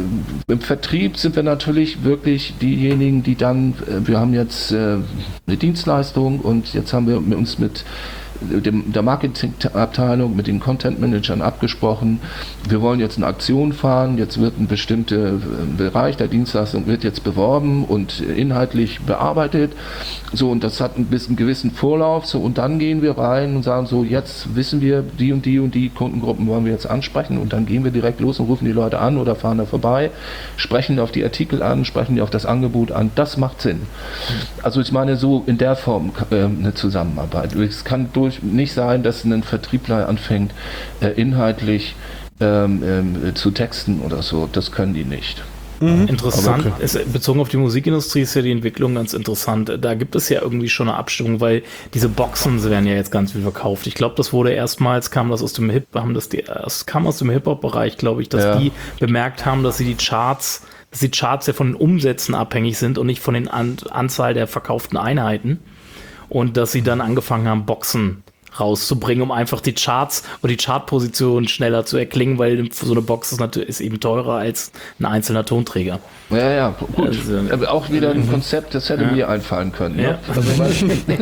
Speaker 4: im Vertrieb sind wir natürlich wirklich diejenigen, die dann, äh, wir haben jetzt äh, eine Dienstleistung und jetzt haben wir uns mit Dem, der Marketingabteilung, mit den Content-Managern abgesprochen, wir wollen jetzt eine Aktion fahren, jetzt wird ein bestimmter Bereich der Dienstleistung wird jetzt beworben und inhaltlich bearbeitet, so, und das hat ein bisschen gewissen Vorlauf, so, und dann gehen wir rein und sagen so, jetzt wissen wir, die und die und die Kundengruppen wollen wir jetzt ansprechen, und dann gehen wir direkt los und rufen die Leute an oder fahren da vorbei, sprechen auf die Artikel an, sprechen die auf das Angebot an, das macht Sinn. Also ich meine, so in der Form äh, eine Zusammenarbeit. Es kann durch nicht sein, dass ein Vertriebler anfängt, äh, inhaltlich ähm, ähm, zu texten oder so. Das können die nicht.
Speaker 2: Mhm. Interessant, okay. ist, bezogen auf die Musikindustrie ist ja die Entwicklung ganz interessant. Da gibt es ja irgendwie schon eine Abstimmung, weil diese Boxen werden ja jetzt ganz viel verkauft. Ich glaube, das wurde erstmals, kam das aus dem Hip, haben das die, das kam aus dem Hip-Hop-Bereich, glaube ich, dass ja. die bemerkt haben, dass sie die Charts, dass die Charts ja von den Umsätzen abhängig sind und nicht von den An- Anzahl der verkauften Einheiten. Und dass sie dann angefangen haben, Boxen rauszubringen, um einfach die Charts und die Chartposition schneller zu erklingen, weil so eine Box ist natürlich ist eben teurer als ein einzelner Tonträger.
Speaker 4: Ja, ja, gut. Also, aber auch wieder ein
Speaker 2: mhm.
Speaker 4: Konzept, das hätte ja. mir einfallen können. Ne?
Speaker 2: Ja,
Speaker 4: also, weil,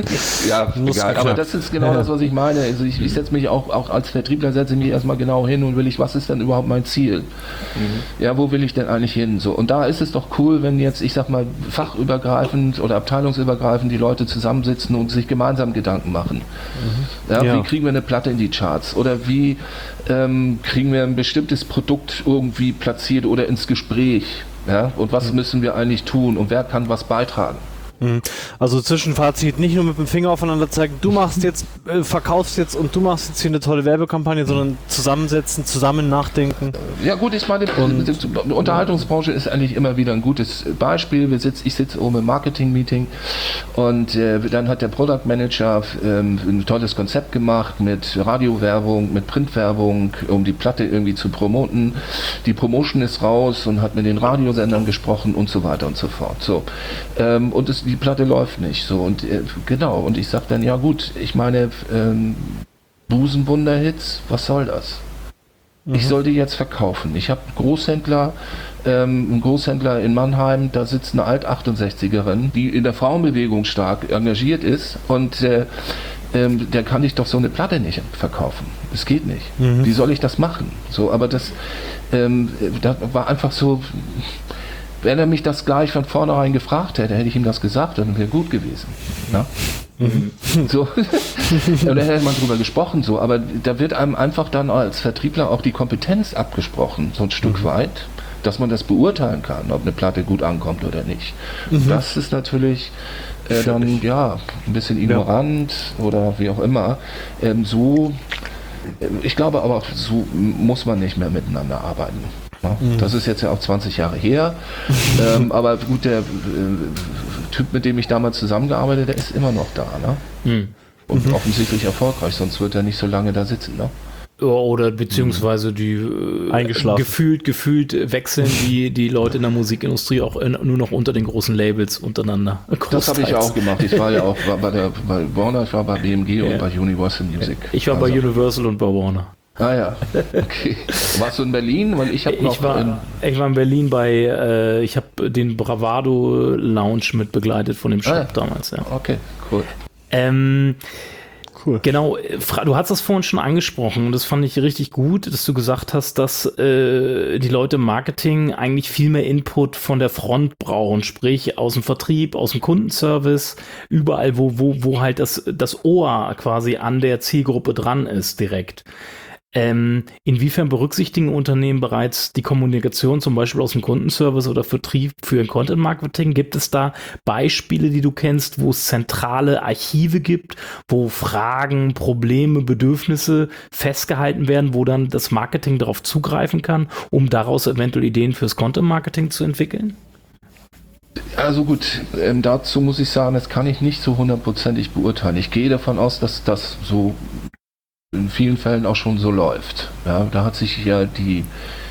Speaker 4: ja egal. Aber das ist genau ja. das, was ich meine. Also ich, ich setze mich auch, auch als Vertriebler, setze mich erstmal genau hin und will ich, was ist denn überhaupt mein Ziel? Mhm. Ja, wo will ich denn eigentlich hin? So, und da ist es doch cool, wenn jetzt, ich sag mal, fachübergreifend oder abteilungsübergreifend die Leute zusammensitzen und sich gemeinsam Gedanken machen. Mhm. Ja, ja. Wie kriegen wir eine Platte in die Charts? Oder wie ähm, kriegen wir ein bestimmtes Produkt irgendwie platziert oder ins Gespräch? Ja? Und was müssen wir eigentlich tun? Und wer kann was beitragen?
Speaker 3: Also Zwischenfazit, nicht nur mit dem Finger aufeinander zeigen, du machst jetzt, äh, verkaufst jetzt und du machst jetzt hier eine tolle Werbekampagne, sondern zusammensetzen, zusammen nachdenken.
Speaker 4: Ja gut, ich meine, und, die Unterhaltungsbranche ist eigentlich immer wieder ein gutes Beispiel. Wir sitz, ich sitze oben im Marketing-Meeting und äh, dann hat der Product Manager ähm, ein tolles Konzept gemacht mit Radiowerbung, mit Printwerbung, um die Platte irgendwie zu promoten. Die Promotion ist raus und hat mit den Radiosendern gesprochen und so weiter und so fort. So, ähm, und es die Platte läuft nicht so, und äh, genau, und ich sag dann, ja gut, ich meine, ähm, Busenwunder-Hits, was soll das? Mhm. Ich soll die jetzt verkaufen. Ich habe Großhändler, ähm, einen Großhändler in Mannheim, da sitzt eine Alt-achtundsechzigerin, die in der Frauenbewegung stark engagiert ist, und äh, ähm, der kann ich doch so eine Platte nicht verkaufen. Es geht nicht. Mhm. Wie soll ich das machen? So, aber das, ähm, das war einfach so. Wenn er mich das gleich von vornherein gefragt hätte, hätte ich ihm das gesagt, dann wäre gut gewesen. Ja? Mhm. So. Oder hätte man drüber gesprochen, so. Aber da wird einem einfach dann als Vertriebler auch die Kompetenz abgesprochen, so ein Stück mhm. weit, dass man das beurteilen kann, ob eine Platte gut ankommt oder nicht. Mhm. Das ist natürlich äh, dann ja ein bisschen ignorant ja. oder wie auch immer. Ähm, so, ich glaube aber, so muss man nicht mehr miteinander arbeiten. Ja, mhm. Das ist jetzt ja auch zwanzig Jahre her, ähm, aber gut, der äh, Typ, mit dem ich damals zusammengearbeitet, der ist immer noch da, ne? Mhm. Und mhm. offensichtlich erfolgreich, sonst wird er nicht so lange da sitzen, ne?
Speaker 2: Oder beziehungsweise die äh,
Speaker 3: Eingeschlafen.
Speaker 2: gefühlt, gefühlt wechseln die, die Leute in der Musikindustrie auch in, nur noch unter den großen Labels untereinander.
Speaker 4: Das habe ich ja auch gemacht. Ich war ja auch bei, der, bei Warner, ich war bei B M G ja. und bei Universal Music.
Speaker 2: Ich war also. bei Universal und bei Warner.
Speaker 4: Ah ja, okay. Warst du in Berlin? Weil ich habe noch
Speaker 2: ich war,
Speaker 4: in
Speaker 2: ich war in Berlin bei, äh, ich habe den Bravado Lounge mit begleitet von dem Shop
Speaker 4: ah, ja.
Speaker 2: damals. Ja.
Speaker 4: Okay, cool.
Speaker 2: Ähm,
Speaker 3: Cool.
Speaker 2: Genau, du hast das vorhin schon angesprochen und das fand ich richtig gut, dass du gesagt hast, dass äh, die Leute im Marketing eigentlich viel mehr Input von der Front brauchen, sprich aus dem Vertrieb, aus dem Kundenservice, überall, wo, wo, wo halt das, das Ohr quasi an der Zielgruppe dran ist direkt. Ähm, inwiefern berücksichtigen Unternehmen bereits die Kommunikation zum Beispiel aus dem Kundenservice oder Vertrieb für Content-Marketing? Gibt es da Beispiele, die du kennst, wo es zentrale Archive gibt, wo Fragen, Probleme, Bedürfnisse festgehalten werden, wo dann das Marketing darauf zugreifen kann, um daraus eventuell Ideen fürs Content-Marketing zu entwickeln?
Speaker 4: Also gut, ähm, dazu muss ich sagen, das kann ich nicht so hundertprozentig beurteilen. Ich gehe davon aus, dass das so in vielen Fällen auch schon so läuft. Ja, da hat sich ja die,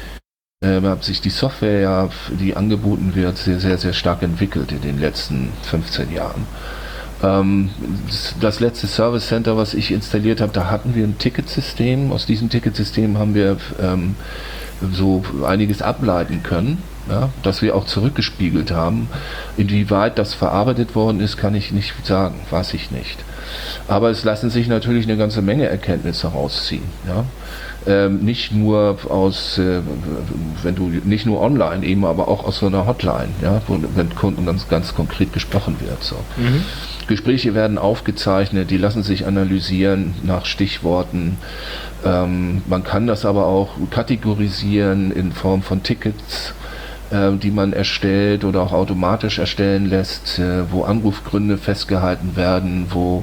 Speaker 4: äh, hat sich die Software, ja, die angeboten wird, sehr, sehr, sehr stark entwickelt in den letzten fünfzehn Jahren. Ähm, das, das letzte Service Center, was ich installiert habe, da hatten wir ein Ticketsystem. Aus diesem Ticketsystem haben wir ähm, so einiges ableiten können, ja, das wir auch zurückgespiegelt haben. Inwieweit das verarbeitet worden ist, kann ich nicht sagen, weiß ich nicht. Aber es lassen sich natürlich eine ganze Menge Erkenntnisse herausziehen. Ja? Ähm, nicht nur aus, äh, wenn du nicht nur online, eben aber auch aus so einer Hotline, ja? Wo, wenn Kunden ganz, ganz konkret gesprochen wird. So. Mhm. Gespräche werden aufgezeichnet, die lassen sich analysieren nach Stichworten. Ähm, man kann das aber auch kategorisieren in Form von Tickets, die man erstellt oder auch automatisch erstellen lässt, wo Anrufgründe festgehalten werden, wo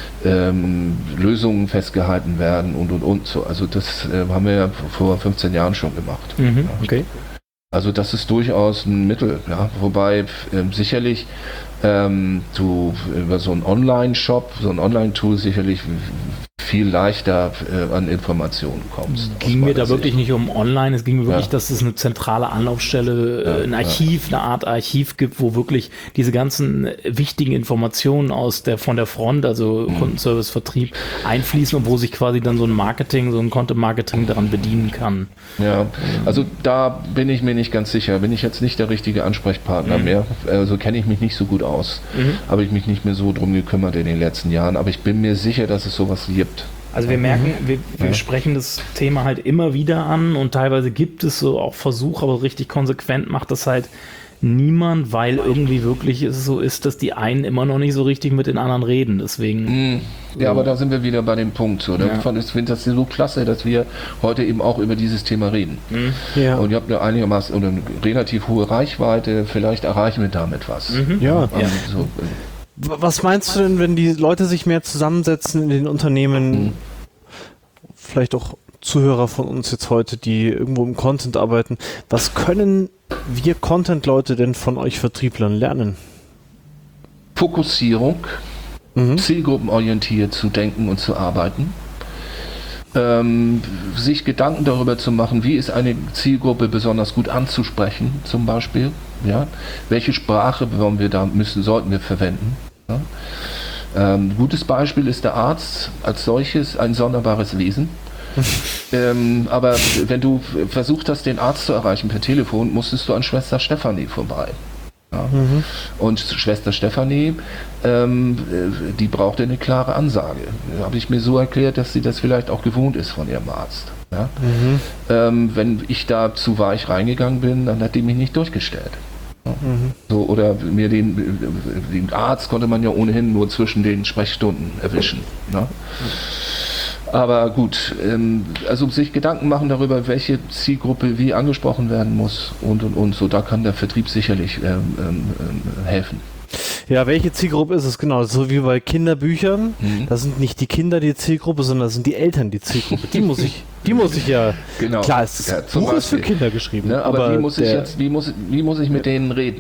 Speaker 4: ähm, Lösungen festgehalten werden und und und so. Also das äh, haben wir ja vor fünfzehn Jahren schon gemacht.
Speaker 2: Mhm,
Speaker 4: ja.
Speaker 2: Okay.
Speaker 4: Also das ist durchaus ein Mittel, ja. Wobei äh, sicherlich ähm, du über so einen Online-Shop, so ein Online-Tool sicherlich viel leichter äh, an Informationen kommst.
Speaker 2: Es ging mir da wirklich Sicht. nicht um online, es ging mir wirklich,
Speaker 4: ja. dass
Speaker 2: es eine zentrale Anlaufstelle, ja, ein Archiv, ja. eine Art Archiv gibt, wo wirklich diese ganzen wichtigen Informationen aus der von der Front, also mhm. Kundenservice, Vertrieb, einfließen und wo sich quasi dann so ein Marketing, so ein Content-Marketing daran bedienen kann.
Speaker 4: Ja, also da bin ich mir nicht ganz sicher, bin ich jetzt nicht der richtige Ansprechpartner mhm. mehr, also kenne ich mich nicht so gut aus, mhm. habe ich mich nicht mehr so drum gekümmert in den letzten Jahren, aber ich bin mir sicher, dass es sowas gibt.
Speaker 2: Also wir merken, wir, wir ja. sprechen das Thema halt immer wieder an und teilweise gibt es so auch Versuche, aber richtig konsequent macht das halt niemand, weil irgendwie wirklich es so ist, dass die einen immer noch nicht so richtig mit den anderen reden, deswegen...
Speaker 4: Ja, so. Aber da sind wir wieder bei dem Punkt. So. Ja. Ich finde das so klasse, dass wir heute eben auch über dieses Thema reden. Mhm. Ja. Und ihr habt eine einigermaßen oder eine relativ hohe Reichweite, vielleicht erreichen wir damit was.
Speaker 3: Mhm. Ja. Also ja. So, was meinst du denn, wenn die Leute sich mehr zusammensetzen in den Unternehmen, mhm. vielleicht auch Zuhörer von uns jetzt heute, die irgendwo im Content arbeiten, was können wir Content-Leute denn von euch Vertrieblern lernen?
Speaker 4: Fokussierung, mhm. zielgruppenorientiert zu denken und zu arbeiten, ähm, sich Gedanken darüber zu machen, wie ist eine Zielgruppe besonders gut anzusprechen, zum Beispiel, ja, welche Sprache wollen wir da müssen, sollten wir verwenden. Ja? Ähm, gutes Beispiel ist der Arzt als solches, ein sonderbares Wesen. ähm, aber wenn du versucht hast, den Arzt zu erreichen per Telefon, musstest du an Schwester Stefanie vorbei. Ja? Mhm. Und Schwester Stefanie, ähm, die brauchte eine klare Ansage. Da habe ich mir so erklärt, dass sie das vielleicht auch gewohnt ist von ihrem Arzt. Ja? Mhm. Ähm, wenn ich da zu weich reingegangen bin, dann hat die mich nicht durchgestellt. Ja? Mhm. So, oder mir den, den Arzt konnte man ja ohnehin nur zwischen den Sprechstunden erwischen. Ne? Mhm. Aber gut, ähm, also sich Gedanken machen darüber, welche Zielgruppe wie angesprochen werden muss und und und so, da kann der Vertrieb sicherlich ähm, ähm, helfen.
Speaker 3: Ja, welche Zielgruppe ist es genau? So wie bei Kinderbüchern, mhm. da sind nicht die Kinder die Zielgruppe, sondern das sind die Eltern die Zielgruppe. Die muss ich, die muss ich ja,
Speaker 4: genau.
Speaker 3: Klar, das
Speaker 4: ja,
Speaker 3: Buch Beispiel. Ist für Kinder geschrieben.
Speaker 4: Ne, aber, aber wie muss ich jetzt, wie muss, wie muss ich mit denen reden?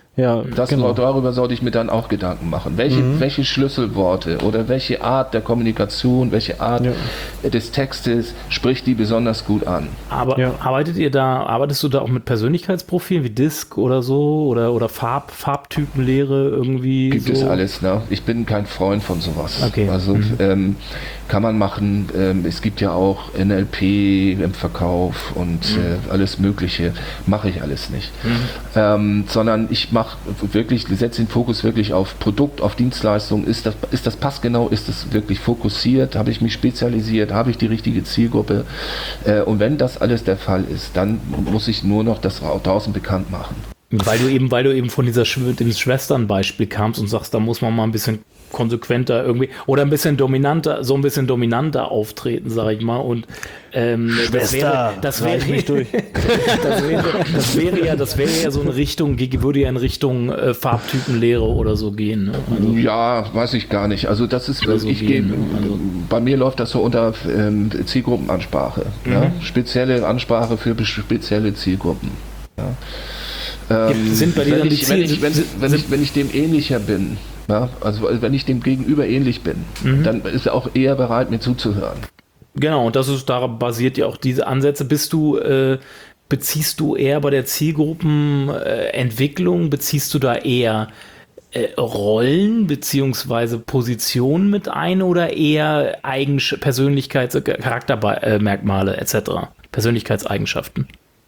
Speaker 3: Ja,
Speaker 4: das,
Speaker 3: genau.
Speaker 4: Darüber sollte ich mir dann auch Gedanken machen. Welche, mhm. welche Schlüsselworte oder welche Art der Kommunikation, welche Art ja. des Textes spricht die besonders gut an?
Speaker 2: Aber ja. arbeitet ihr da, arbeitest du da auch mit Persönlichkeitsprofilen wie Disk oder so oder, oder Farb, Farbtypenlehre irgendwie?
Speaker 4: Gibt
Speaker 2: so?
Speaker 4: es alles, ne? Ich bin kein Freund von sowas.
Speaker 2: Okay.
Speaker 4: Also
Speaker 2: mhm.
Speaker 4: ähm, kann man machen. Ähm, es gibt ja auch N L P im Verkauf und mhm. äh, alles Mögliche. Mache ich alles nicht. Mhm. Ähm, sondern ich mache wirklich, setze den Fokus wirklich auf Produkt, auf Dienstleistung. Ist das, ist das passgenau? Ist das wirklich fokussiert? Habe ich mich spezialisiert? Habe ich die richtige Zielgruppe? Äh, und wenn das alles der Fall ist, dann muss ich nur noch das draußen bekannt machen.
Speaker 2: Weil du eben, weil du eben von dieser Sch- dem Schwesternbeispiel kamst und sagst, da muss man mal ein bisschen konsequenter irgendwie oder ein bisschen dominanter, so ein bisschen dominanter auftreten, sag ich mal. Und ähm,
Speaker 3: Schwester,
Speaker 2: das wäre, das wäre, durch. das, wäre das wäre ja, das wäre ja so eine Richtung, würde ja in Richtung äh, Farbtypenlehre oder so gehen. Ne?
Speaker 4: Also, ja, weiß ich gar nicht. Also das ist, so ich gehe, also, bei mir läuft das so unter ähm, Zielgruppenansprache, mhm. ja? Spezielle Ansprache für spezielle Zielgruppen. Ja? Ähm,
Speaker 2: sind bei
Speaker 4: wenn,
Speaker 2: dir
Speaker 4: ich, wenn, ich, wenn, wenn, ich, wenn ich dem ähnlicher bin, ja, also wenn ich dem Gegenüber ähnlich bin, mhm. dann ist er auch eher bereit, mir zuzuhören.
Speaker 2: Genau, und das ist, darauf basiert ja auch diese Ansätze. Bist du, äh, beziehst du eher bei der Zielgruppenentwicklung, äh, beziehst du da eher äh, Rollen beziehungsweise Positionen mit ein oder eher Eigen Persönlichkeits-, Charaktermerkmale et cetera, Persönlichkeitseigenschaften?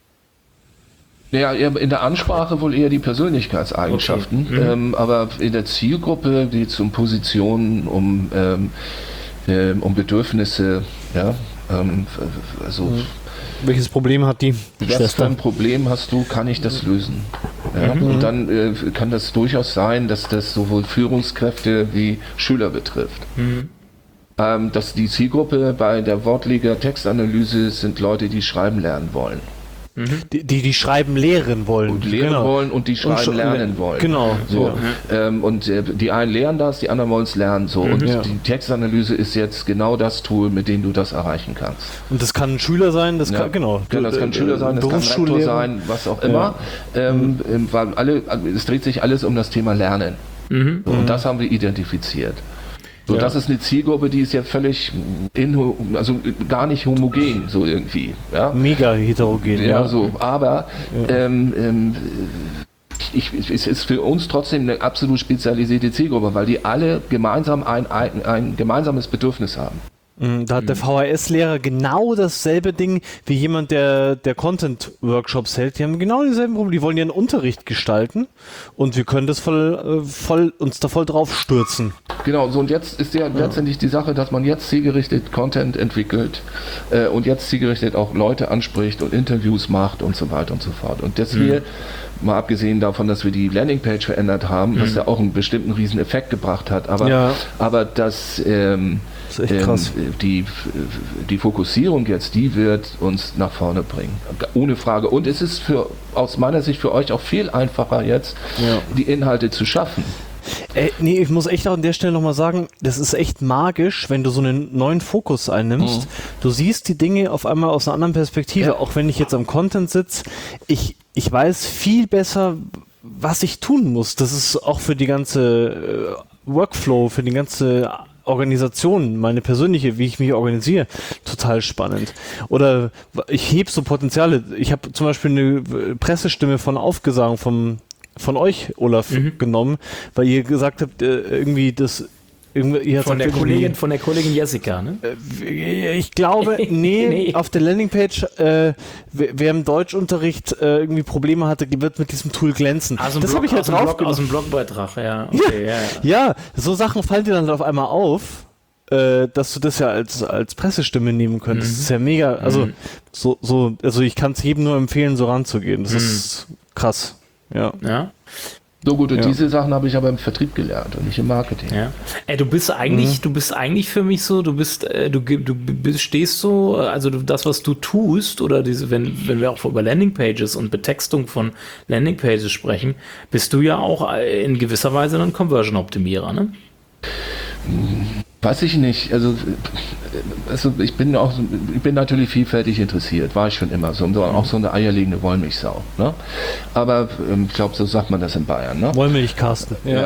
Speaker 4: Ja, in der Ansprache wohl eher die Persönlichkeitseigenschaften, okay. mhm. ähm, aber in der Zielgruppe geht es um Positionen, um, ähm, äh, um Bedürfnisse, ja, ähm, also
Speaker 3: mhm. welches Problem hat die
Speaker 4: Was
Speaker 3: Schwester?
Speaker 4: für ein Problem hast du, kann ich das lösen? Ja?
Speaker 3: Mhm.
Speaker 4: Und dann äh, kann das durchaus sein, dass das sowohl Führungskräfte wie Schüler betrifft. Mhm. Ähm, dass die Zielgruppe bei der Wortleger-Textanalyse sind Leute, die schreiben lernen wollen.
Speaker 3: Mhm. Die, die die schreiben lehren wollen.
Speaker 4: Und lehren genau. wollen und die schreiben und lernen wollen.
Speaker 3: Genau.
Speaker 4: So.
Speaker 3: Ja.
Speaker 4: Ähm, und äh, die einen lehren das, die anderen wollen es lernen. So. Mhm. Und ja. die Textanalyse ist jetzt genau das Tool, mit dem du das erreichen kannst.
Speaker 3: Und das kann ein Schüler sein, das
Speaker 4: ja.
Speaker 3: kann, genau.
Speaker 4: Ja, das kann ein Schüler sein, das kann ein Rektor sein, was auch immer. Ja. Ähm, mhm. weil alle, es dreht sich alles um das Thema Lernen. Mhm. So, und das haben wir identifiziert. So, ja. Das ist eine Zielgruppe, die ist ja völlig in, also gar nicht homogen, so irgendwie. Ja?
Speaker 3: Mega heterogen.
Speaker 4: Ja, ja. so, aber ja. ähm, ähm, ich, es ist für uns trotzdem eine absolut spezialisierte Zielgruppe, weil die alle gemeinsam ein, ein, ein gemeinsames Bedürfnis haben.
Speaker 3: Da hat der V H S-Lehrer genau dasselbe Ding wie jemand, der, der Content-Workshops hält. Die haben genau dieselben Probleme. Die wollen ihren Unterricht gestalten und wir können das voll, voll, uns da voll drauf stürzen.
Speaker 4: Genau, so und jetzt ist ja, ja letztendlich die Sache, dass man jetzt zielgerichtet Content entwickelt äh, und jetzt zielgerichtet auch Leute anspricht und Interviews macht und so weiter und so fort. Und dass mhm. wir, mal abgesehen davon, dass wir die Landingpage verändert haben, mhm. was ja auch einen bestimmten riesen Effekt gebracht hat, aber, ja. aber dass ähm,
Speaker 3: das ist echt krass.
Speaker 4: Ähm, die, die Fokussierung jetzt, die wird uns nach vorne bringen. Ohne Frage. Und es ist für, aus meiner Sicht für euch auch viel einfacher jetzt, ja. die Inhalte zu schaffen.
Speaker 3: Ey, nee, ich muss echt auch an der Stelle nochmal sagen, das ist echt magisch, wenn du so einen neuen Fokus einnimmst. Mhm. Du siehst die Dinge auf einmal aus einer anderen Perspektive. Ja. Auch wenn ich jetzt am Content sitze, ich, ich weiß viel besser, was ich tun muss. Das ist auch für die ganze äh, Workflow, für die ganze Organisation, meine persönliche, wie ich mich organisiere, total spannend. Oder ich heb so Potenziale. Ich habe zum Beispiel eine Pressestimme von Aufgesang vom, von euch, Olaf, mhm. genommen, weil ihr gesagt habt, irgendwie das Ihr
Speaker 2: von, der Kollegin, von der Kollegin Jessica, ne?
Speaker 3: Ich glaube, nee, nee. Auf der Landingpage, äh, wer im Deutschunterricht äh, irgendwie Probleme hatte, wird mit diesem Tool glänzen.
Speaker 2: Also das habe ich halt drauf aus dem Blogbeitrag, ja. Okay,
Speaker 3: ja, ja. Ja, so Sachen fallen dir dann auf einmal auf, äh, dass du das ja als, als Pressestimme nehmen könntest. Mhm. Das ist ja mega, also mhm. so, so, also ich kann es jedem nur empfehlen, so ranzugehen. Das mhm. ist krass. Ja.
Speaker 2: Ja.
Speaker 4: So gut, und ja. diese Sachen habe ich aber im Vertrieb gelernt und nicht im Marketing.
Speaker 2: Ja. Ey, du bist eigentlich, mhm. du bist eigentlich für mich so, du bist, äh, du, du bist, stehst so, also du, das, was du tust, oder diese, wenn, wenn wir auch über Landingpages und Betextung von Landingpages sprechen, bist du ja auch in gewisser Weise ein Conversion-Optimierer, ne?
Speaker 4: Weiß ich nicht. Also, also ich bin auch, ich bin natürlich vielfältig interessiert, war ich schon immer so, auch so eine eierlegende Wollmilchsau. Ne? Aber ähm, ich glaube, so sagt man das in Bayern. Ne?
Speaker 3: Wollmilch, Carsten.
Speaker 4: Ja.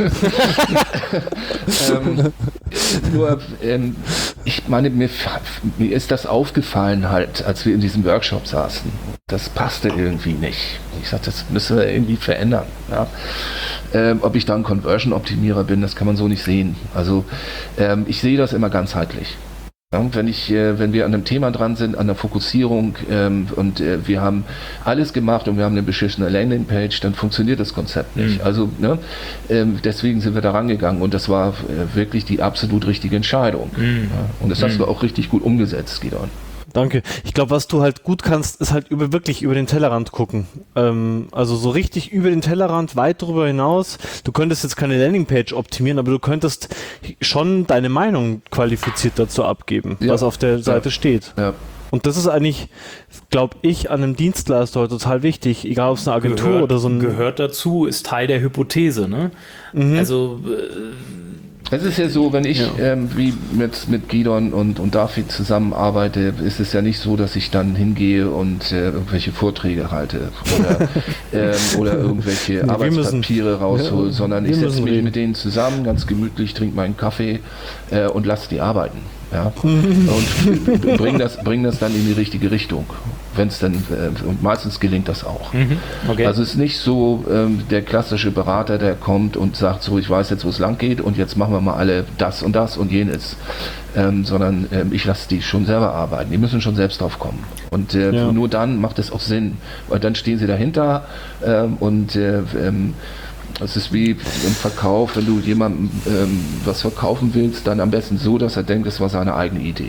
Speaker 4: ähm, nur, ähm, ich meine, mir, mir ist das aufgefallen halt, als wir in diesem Workshop saßen. Das passte irgendwie nicht. Ich sagte, das müssen wir irgendwie verändern. Ja? Ähm, ob ich dann Conversion-Optimierer bin, das kann man so nicht sehen. Also ähm, ich sehe das immer ganzheitlich. Ja, wenn, ich, äh, wenn wir an einem Thema dran sind, an der Fokussierung ähm, und äh, wir haben alles gemacht und wir haben eine beschissene Landingpage, dann funktioniert das Konzept nicht. Mhm. Also ne, ähm, deswegen sind wir da rangegangen und das war äh, wirklich die absolut richtige Entscheidung. Mhm. Ja, und das mhm. hast du auch richtig gut umgesetzt, Gideon.
Speaker 3: Danke. Ich glaube, was du halt gut kannst, ist halt über wirklich über den Tellerrand gucken. Ähm, also so richtig über den Tellerrand, weit darüber hinaus. Du könntest jetzt keine Landingpage optimieren, aber du könntest schon deine Meinung qualifiziert dazu abgeben, ja. was auf der Seite ja. steht. Ja. Und das ist eigentlich, glaube ich, an einem Dienstleister total wichtig, egal ob es eine Agentur
Speaker 2: gehört,
Speaker 3: oder so ein...
Speaker 2: Gehört dazu, ist Teil der Hypothese, ne? Mhm. Also... Äh,
Speaker 4: Es ist ja so, wenn ich ja. ähm, wie mit, mit Gideon und, und David zusammenarbeite, ist es ja nicht so, dass ich dann hingehe und äh, irgendwelche Vorträge halte oder, ähm, oder irgendwelche ja, Arbeitspapiere müssen, raushole, ja, sondern ich setze mich reden. mit denen zusammen, ganz gemütlich, trinke meinen Kaffee äh, und lasse die arbeiten. Ja? Und bring das, bring das dann in die richtige Richtung. Wenn es dann, äh, und meistens gelingt das auch.
Speaker 2: Mhm, okay.
Speaker 4: Also es ist nicht so ähm, der klassische Berater, der kommt und sagt, so ich weiß jetzt, wo es lang geht und jetzt machen wir mal alle das und das und jenes. Ähm, sondern ähm, ich lasse die schon selber arbeiten. Die müssen schon selbst drauf kommen. Und äh, ja. nur dann macht es auch Sinn. Weil dann stehen sie dahinter ähm, und äh, ähm, es ist wie im Verkauf, wenn du jemandem ähm, was verkaufen willst, dann am besten so, dass er denkt, es war seine eigene Idee.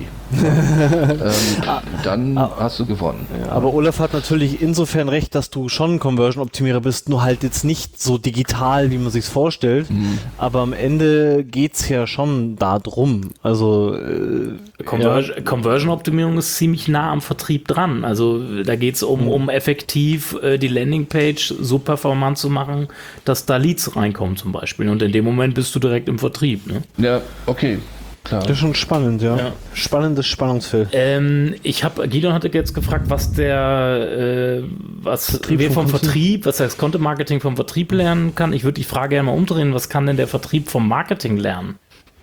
Speaker 4: ähm, dann ah, hast du gewonnen.
Speaker 3: Ja, aber Olaf hat natürlich insofern recht, dass du schon ein Conversion-Optimierer bist, nur halt jetzt nicht so digital, wie man sich's vorstellt. Mhm. Aber am Ende geht's ja schon darum. Also äh,
Speaker 2: Conver- ja. Conversion-Optimierung ist ziemlich nah am Vertrieb dran. Also da geht's um, mhm. um effektiv äh, die Landingpage so performant zu machen, dass da Leads reinkommen zum Beispiel. Und in dem Moment bist du direkt im Vertrieb. Ne?
Speaker 4: Ja, okay. Klar.
Speaker 3: Das ist schon spannend, ja. ja. Spannendes Spannungsfeld.
Speaker 2: Ähm, ich habe, Gideon hatte jetzt gefragt, was der, äh, was Vertrieb wir vom, vom Vertrieb, was das Content-Marketing vom Vertrieb lernen kann. Ich würde die Frage gerne mal umdrehen, was kann denn der Vertrieb vom Marketing lernen?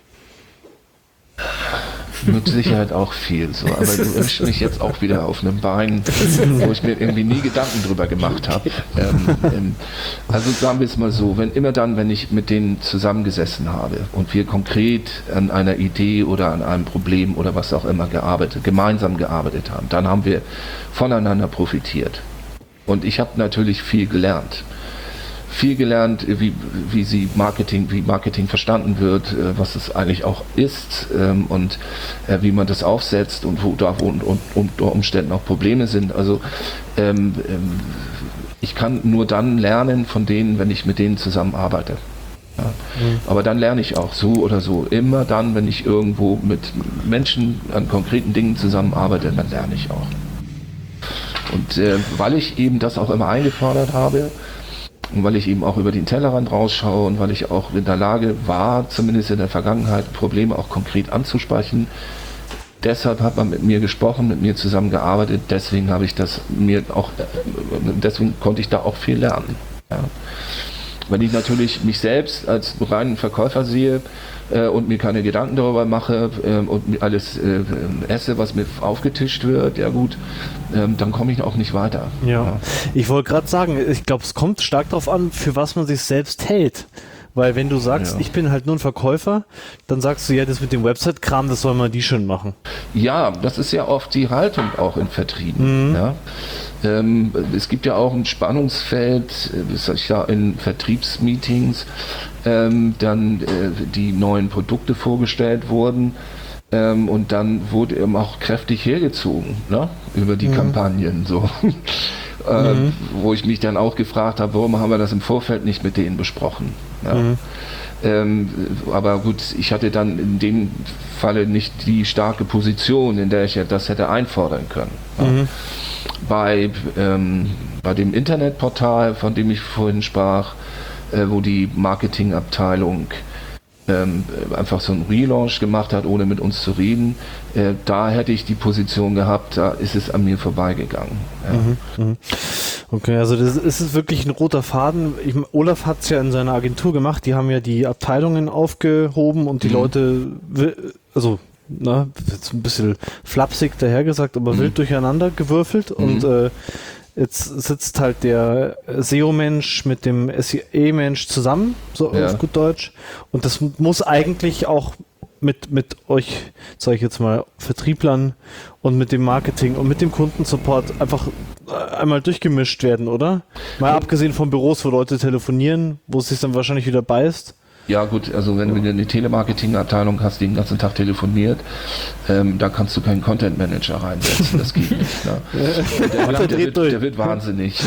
Speaker 4: Mit Sicherheit auch viel so, aber du erwischst mich jetzt auch wieder auf einem Bein, wo ich mir irgendwie nie Gedanken drüber gemacht habe. Ähm, ähm, also sagen wir es mal so, wenn immer dann, wenn ich mit denen zusammengesessen habe und wir konkret an einer Idee oder an einem Problem oder was auch immer gearbeitet, gemeinsam gearbeitet haben, dann haben wir voneinander profitiert. Und ich habe natürlich viel gelernt. Viel gelernt, wie, wie sie Marketing, wie Marketing verstanden wird, was es eigentlich auch ist ähm, und äh, wie man das aufsetzt und wo da und, und, unter Umständen auch Probleme sind. Also ähm, ähm, ich kann nur dann lernen von denen, wenn ich mit denen zusammenarbeite. Ja. Mhm. Aber dann lerne ich auch so oder so. Immer dann, wenn ich irgendwo mit Menschen an konkreten Dingen zusammenarbeite, dann lerne ich auch. Und äh, weil ich eben das auch immer eingefordert habe, und weil ich eben auch über den Tellerrand rausschaue und weil ich auch in der Lage war, zumindest in der Vergangenheit, Probleme auch konkret anzusprechen. Deshalb hat man mit mir gesprochen, mit mir zusammengearbeitet, deswegen habe ich das mir auch, deswegen konnte ich da auch viel lernen. Ja. Wenn ich natürlich mich selbst als reinen Verkäufer sehe äh, und mir keine Gedanken darüber mache äh, und alles äh, esse, was mir aufgetischt wird, ja gut, äh, dann komme ich auch nicht weiter.
Speaker 3: Ja, ja. Ich wollte gerade sagen, ich glaube, es kommt stark darauf an, für was man sich selbst hält. Weil wenn du sagst, ja. ich bin halt nur ein Verkäufer, dann sagst du ja, das mit dem Website-Kram, das soll man die schon machen.
Speaker 4: Ja, das ist ja oft die Haltung auch in Vertrieben. Mhm. Ja. Ähm, es gibt ja auch ein Spannungsfeld, das ich ja in Vertriebsmeetings, ähm, dann äh, die neuen Produkte vorgestellt wurden. Ähm, und dann wurde eben auch kräftig hergezogen, ne? Über die mhm. Kampagnen so. äh, mhm. Wo ich mich dann auch gefragt habe, warum haben wir das im Vorfeld nicht mit denen besprochen. Ja? Mhm. Ähm, aber gut, ich hatte dann in dem Falle nicht die starke Position, in der ich ja das hätte einfordern können. Ja? Mhm. Bei, ähm, bei dem Internetportal, von dem ich vorhin sprach, äh, wo die Marketingabteilung ähm, einfach so einen Relaunch gemacht hat, ohne mit uns zu reden, äh, da hätte ich die Position gehabt, da ist es an mir vorbeigegangen. Ja.
Speaker 3: Mhm, okay, also das ist wirklich ein roter Faden. Ich, Olaf hat es ja in seiner Agentur gemacht, die haben ja die Abteilungen aufgehoben und die mhm. Leute, also na, jetzt ein bisschen flapsig dahergesagt, aber mhm. wild durcheinander gewürfelt mhm. und äh, jetzt sitzt halt der S E O-Mensch mit dem S E A-Mensch zusammen, so ja. auf gut Deutsch. Und das muss eigentlich auch mit, mit euch, sage ich jetzt mal, Vertrieblern und mit dem Marketing und mit dem Kundensupport einfach einmal durchgemischt werden, oder? Mal ja. abgesehen von Büros, wo Leute telefonieren, wo es sich dann wahrscheinlich wieder beißt.
Speaker 4: Ja gut, also wenn du eine Telemarketing-Abteilung hast, die den ganzen Tag telefoniert, ähm, da kannst du keinen Content-Manager reinsetzen, das geht nicht. Ne? Der, der, der, wird, der wird wahnsinnig.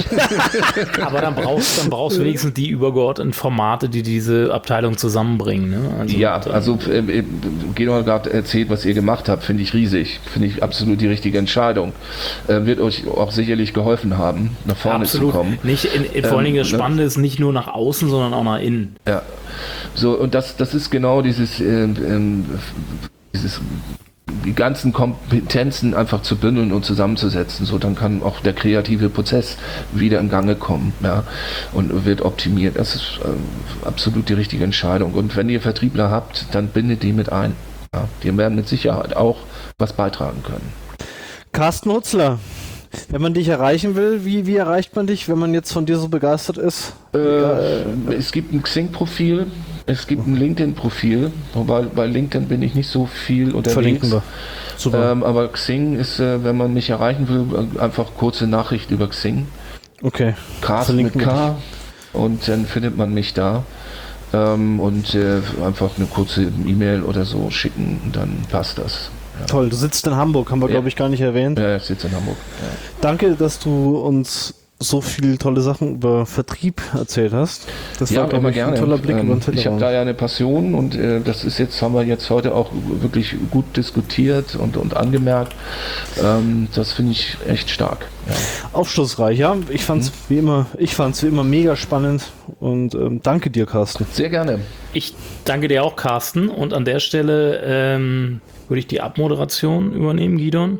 Speaker 2: Aber dann brauchst, dann brauchst du wenigstens die übergeordneten Formate, die diese Abteilung zusammenbringen. Ne?
Speaker 4: Also, ja, also äh, Georg hat gerade erzählt, was ihr gemacht habt, finde ich riesig, finde ich absolut die richtige Entscheidung. Äh, wird euch auch sicherlich geholfen haben, nach vorne
Speaker 2: absolut.
Speaker 4: zu kommen.
Speaker 2: Nicht in, in, vor ähm, allen Dingen das Spannende ne? ist nicht nur nach außen, sondern auch nach innen.
Speaker 4: Ja. So, und das, das ist genau dieses, äh, äh, dieses, die ganzen Kompetenzen einfach zu bündeln und zusammenzusetzen. So, dann kann auch der kreative Prozess wieder in Gange kommen, ja, und wird optimiert. Das ist äh, absolut die richtige Entscheidung. Und wenn ihr Vertriebler habt, dann bindet die mit ein. Ja. Die werden mit Sicherheit auch was beitragen können.
Speaker 3: Carsten Hutzler. Wenn man dich erreichen will, wie, wie erreicht man dich, wenn man jetzt von dir so begeistert ist?
Speaker 4: Äh, ja. Es gibt ein Xing-Profil, es gibt ein LinkedIn-Profil, wobei bei LinkedIn bin ich nicht so viel unterwegs.
Speaker 3: Verlinken wir. Super.
Speaker 4: Ähm, aber Xing ist, äh, wenn man mich erreichen will, einfach kurze Nachricht über Xing.
Speaker 3: Okay.
Speaker 4: Carsten mit K und dann findet man mich da. Ähm, und äh, einfach eine kurze E-Mail oder so schicken, dann passt das. Ja.
Speaker 3: Toll, du sitzt in Hamburg, haben wir ja. glaube ich gar nicht erwähnt.
Speaker 4: Ja, ich sitze in Hamburg. Ja.
Speaker 3: Danke, dass du uns so viele tolle Sachen über Vertrieb erzählt hast. Das
Speaker 4: ja,
Speaker 3: war, glaube ich,
Speaker 4: gerne.
Speaker 3: ein toller Blick
Speaker 4: ähm,
Speaker 3: über den Tellerrand.
Speaker 4: Ich habe da ja eine Passion und äh, das ist jetzt, haben wir jetzt heute auch wirklich gut diskutiert und, und angemerkt. Ähm, das finde ich echt stark. Ja.
Speaker 3: Aufschlussreich, ja. Ich fand's mhm. wie immer, ich fand's wie immer mega spannend und ähm, danke dir, Carsten.
Speaker 4: Sehr gerne.
Speaker 2: Ich danke dir auch, Carsten, und an der Stelle ähm, würde ich die Abmoderation übernehmen, Gidon.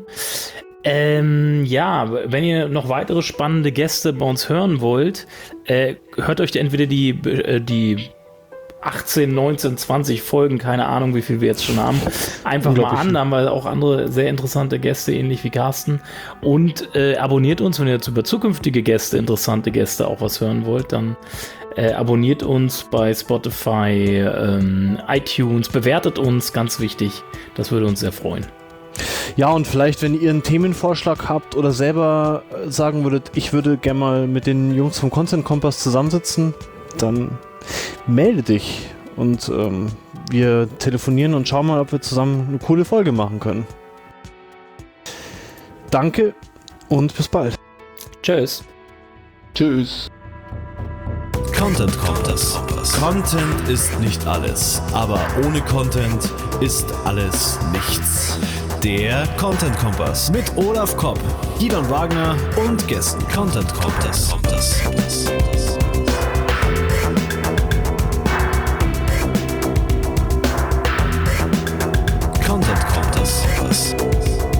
Speaker 2: Ähm, ja, wenn ihr noch weitere spannende Gäste bei uns hören wollt, äh, hört euch entweder die, äh, die achtzehn, neunzehn, zwanzig Folgen, keine Ahnung, wie viel wir jetzt schon haben, einfach mal an. Da haben wir auch andere sehr interessante Gäste, ähnlich wie Carsten. Und äh, abonniert uns, wenn ihr jetzt über zukünftige Gäste, interessante Gäste auch was hören wollt, dann äh, abonniert uns bei Spotify, ähm, iTunes, bewertet uns, ganz wichtig. Das würde uns sehr freuen.
Speaker 3: Ja, und vielleicht, wenn ihr einen Themenvorschlag habt oder selber sagen würdet, ich würde gerne mal mit den Jungs vom Content Kompass zusammensitzen, dann melde dich und ähm, wir telefonieren und schauen mal, ob wir zusammen eine coole Folge machen können. Danke und bis bald.
Speaker 2: Tschüss.
Speaker 4: Tschüss.
Speaker 1: Content Kompass. Content ist nicht alles, aber ohne Content ist alles nichts. Der Content Kompass mit Olaf Kopp, Gidon Wagner und Gästen. Content Kompass. Content Kompass.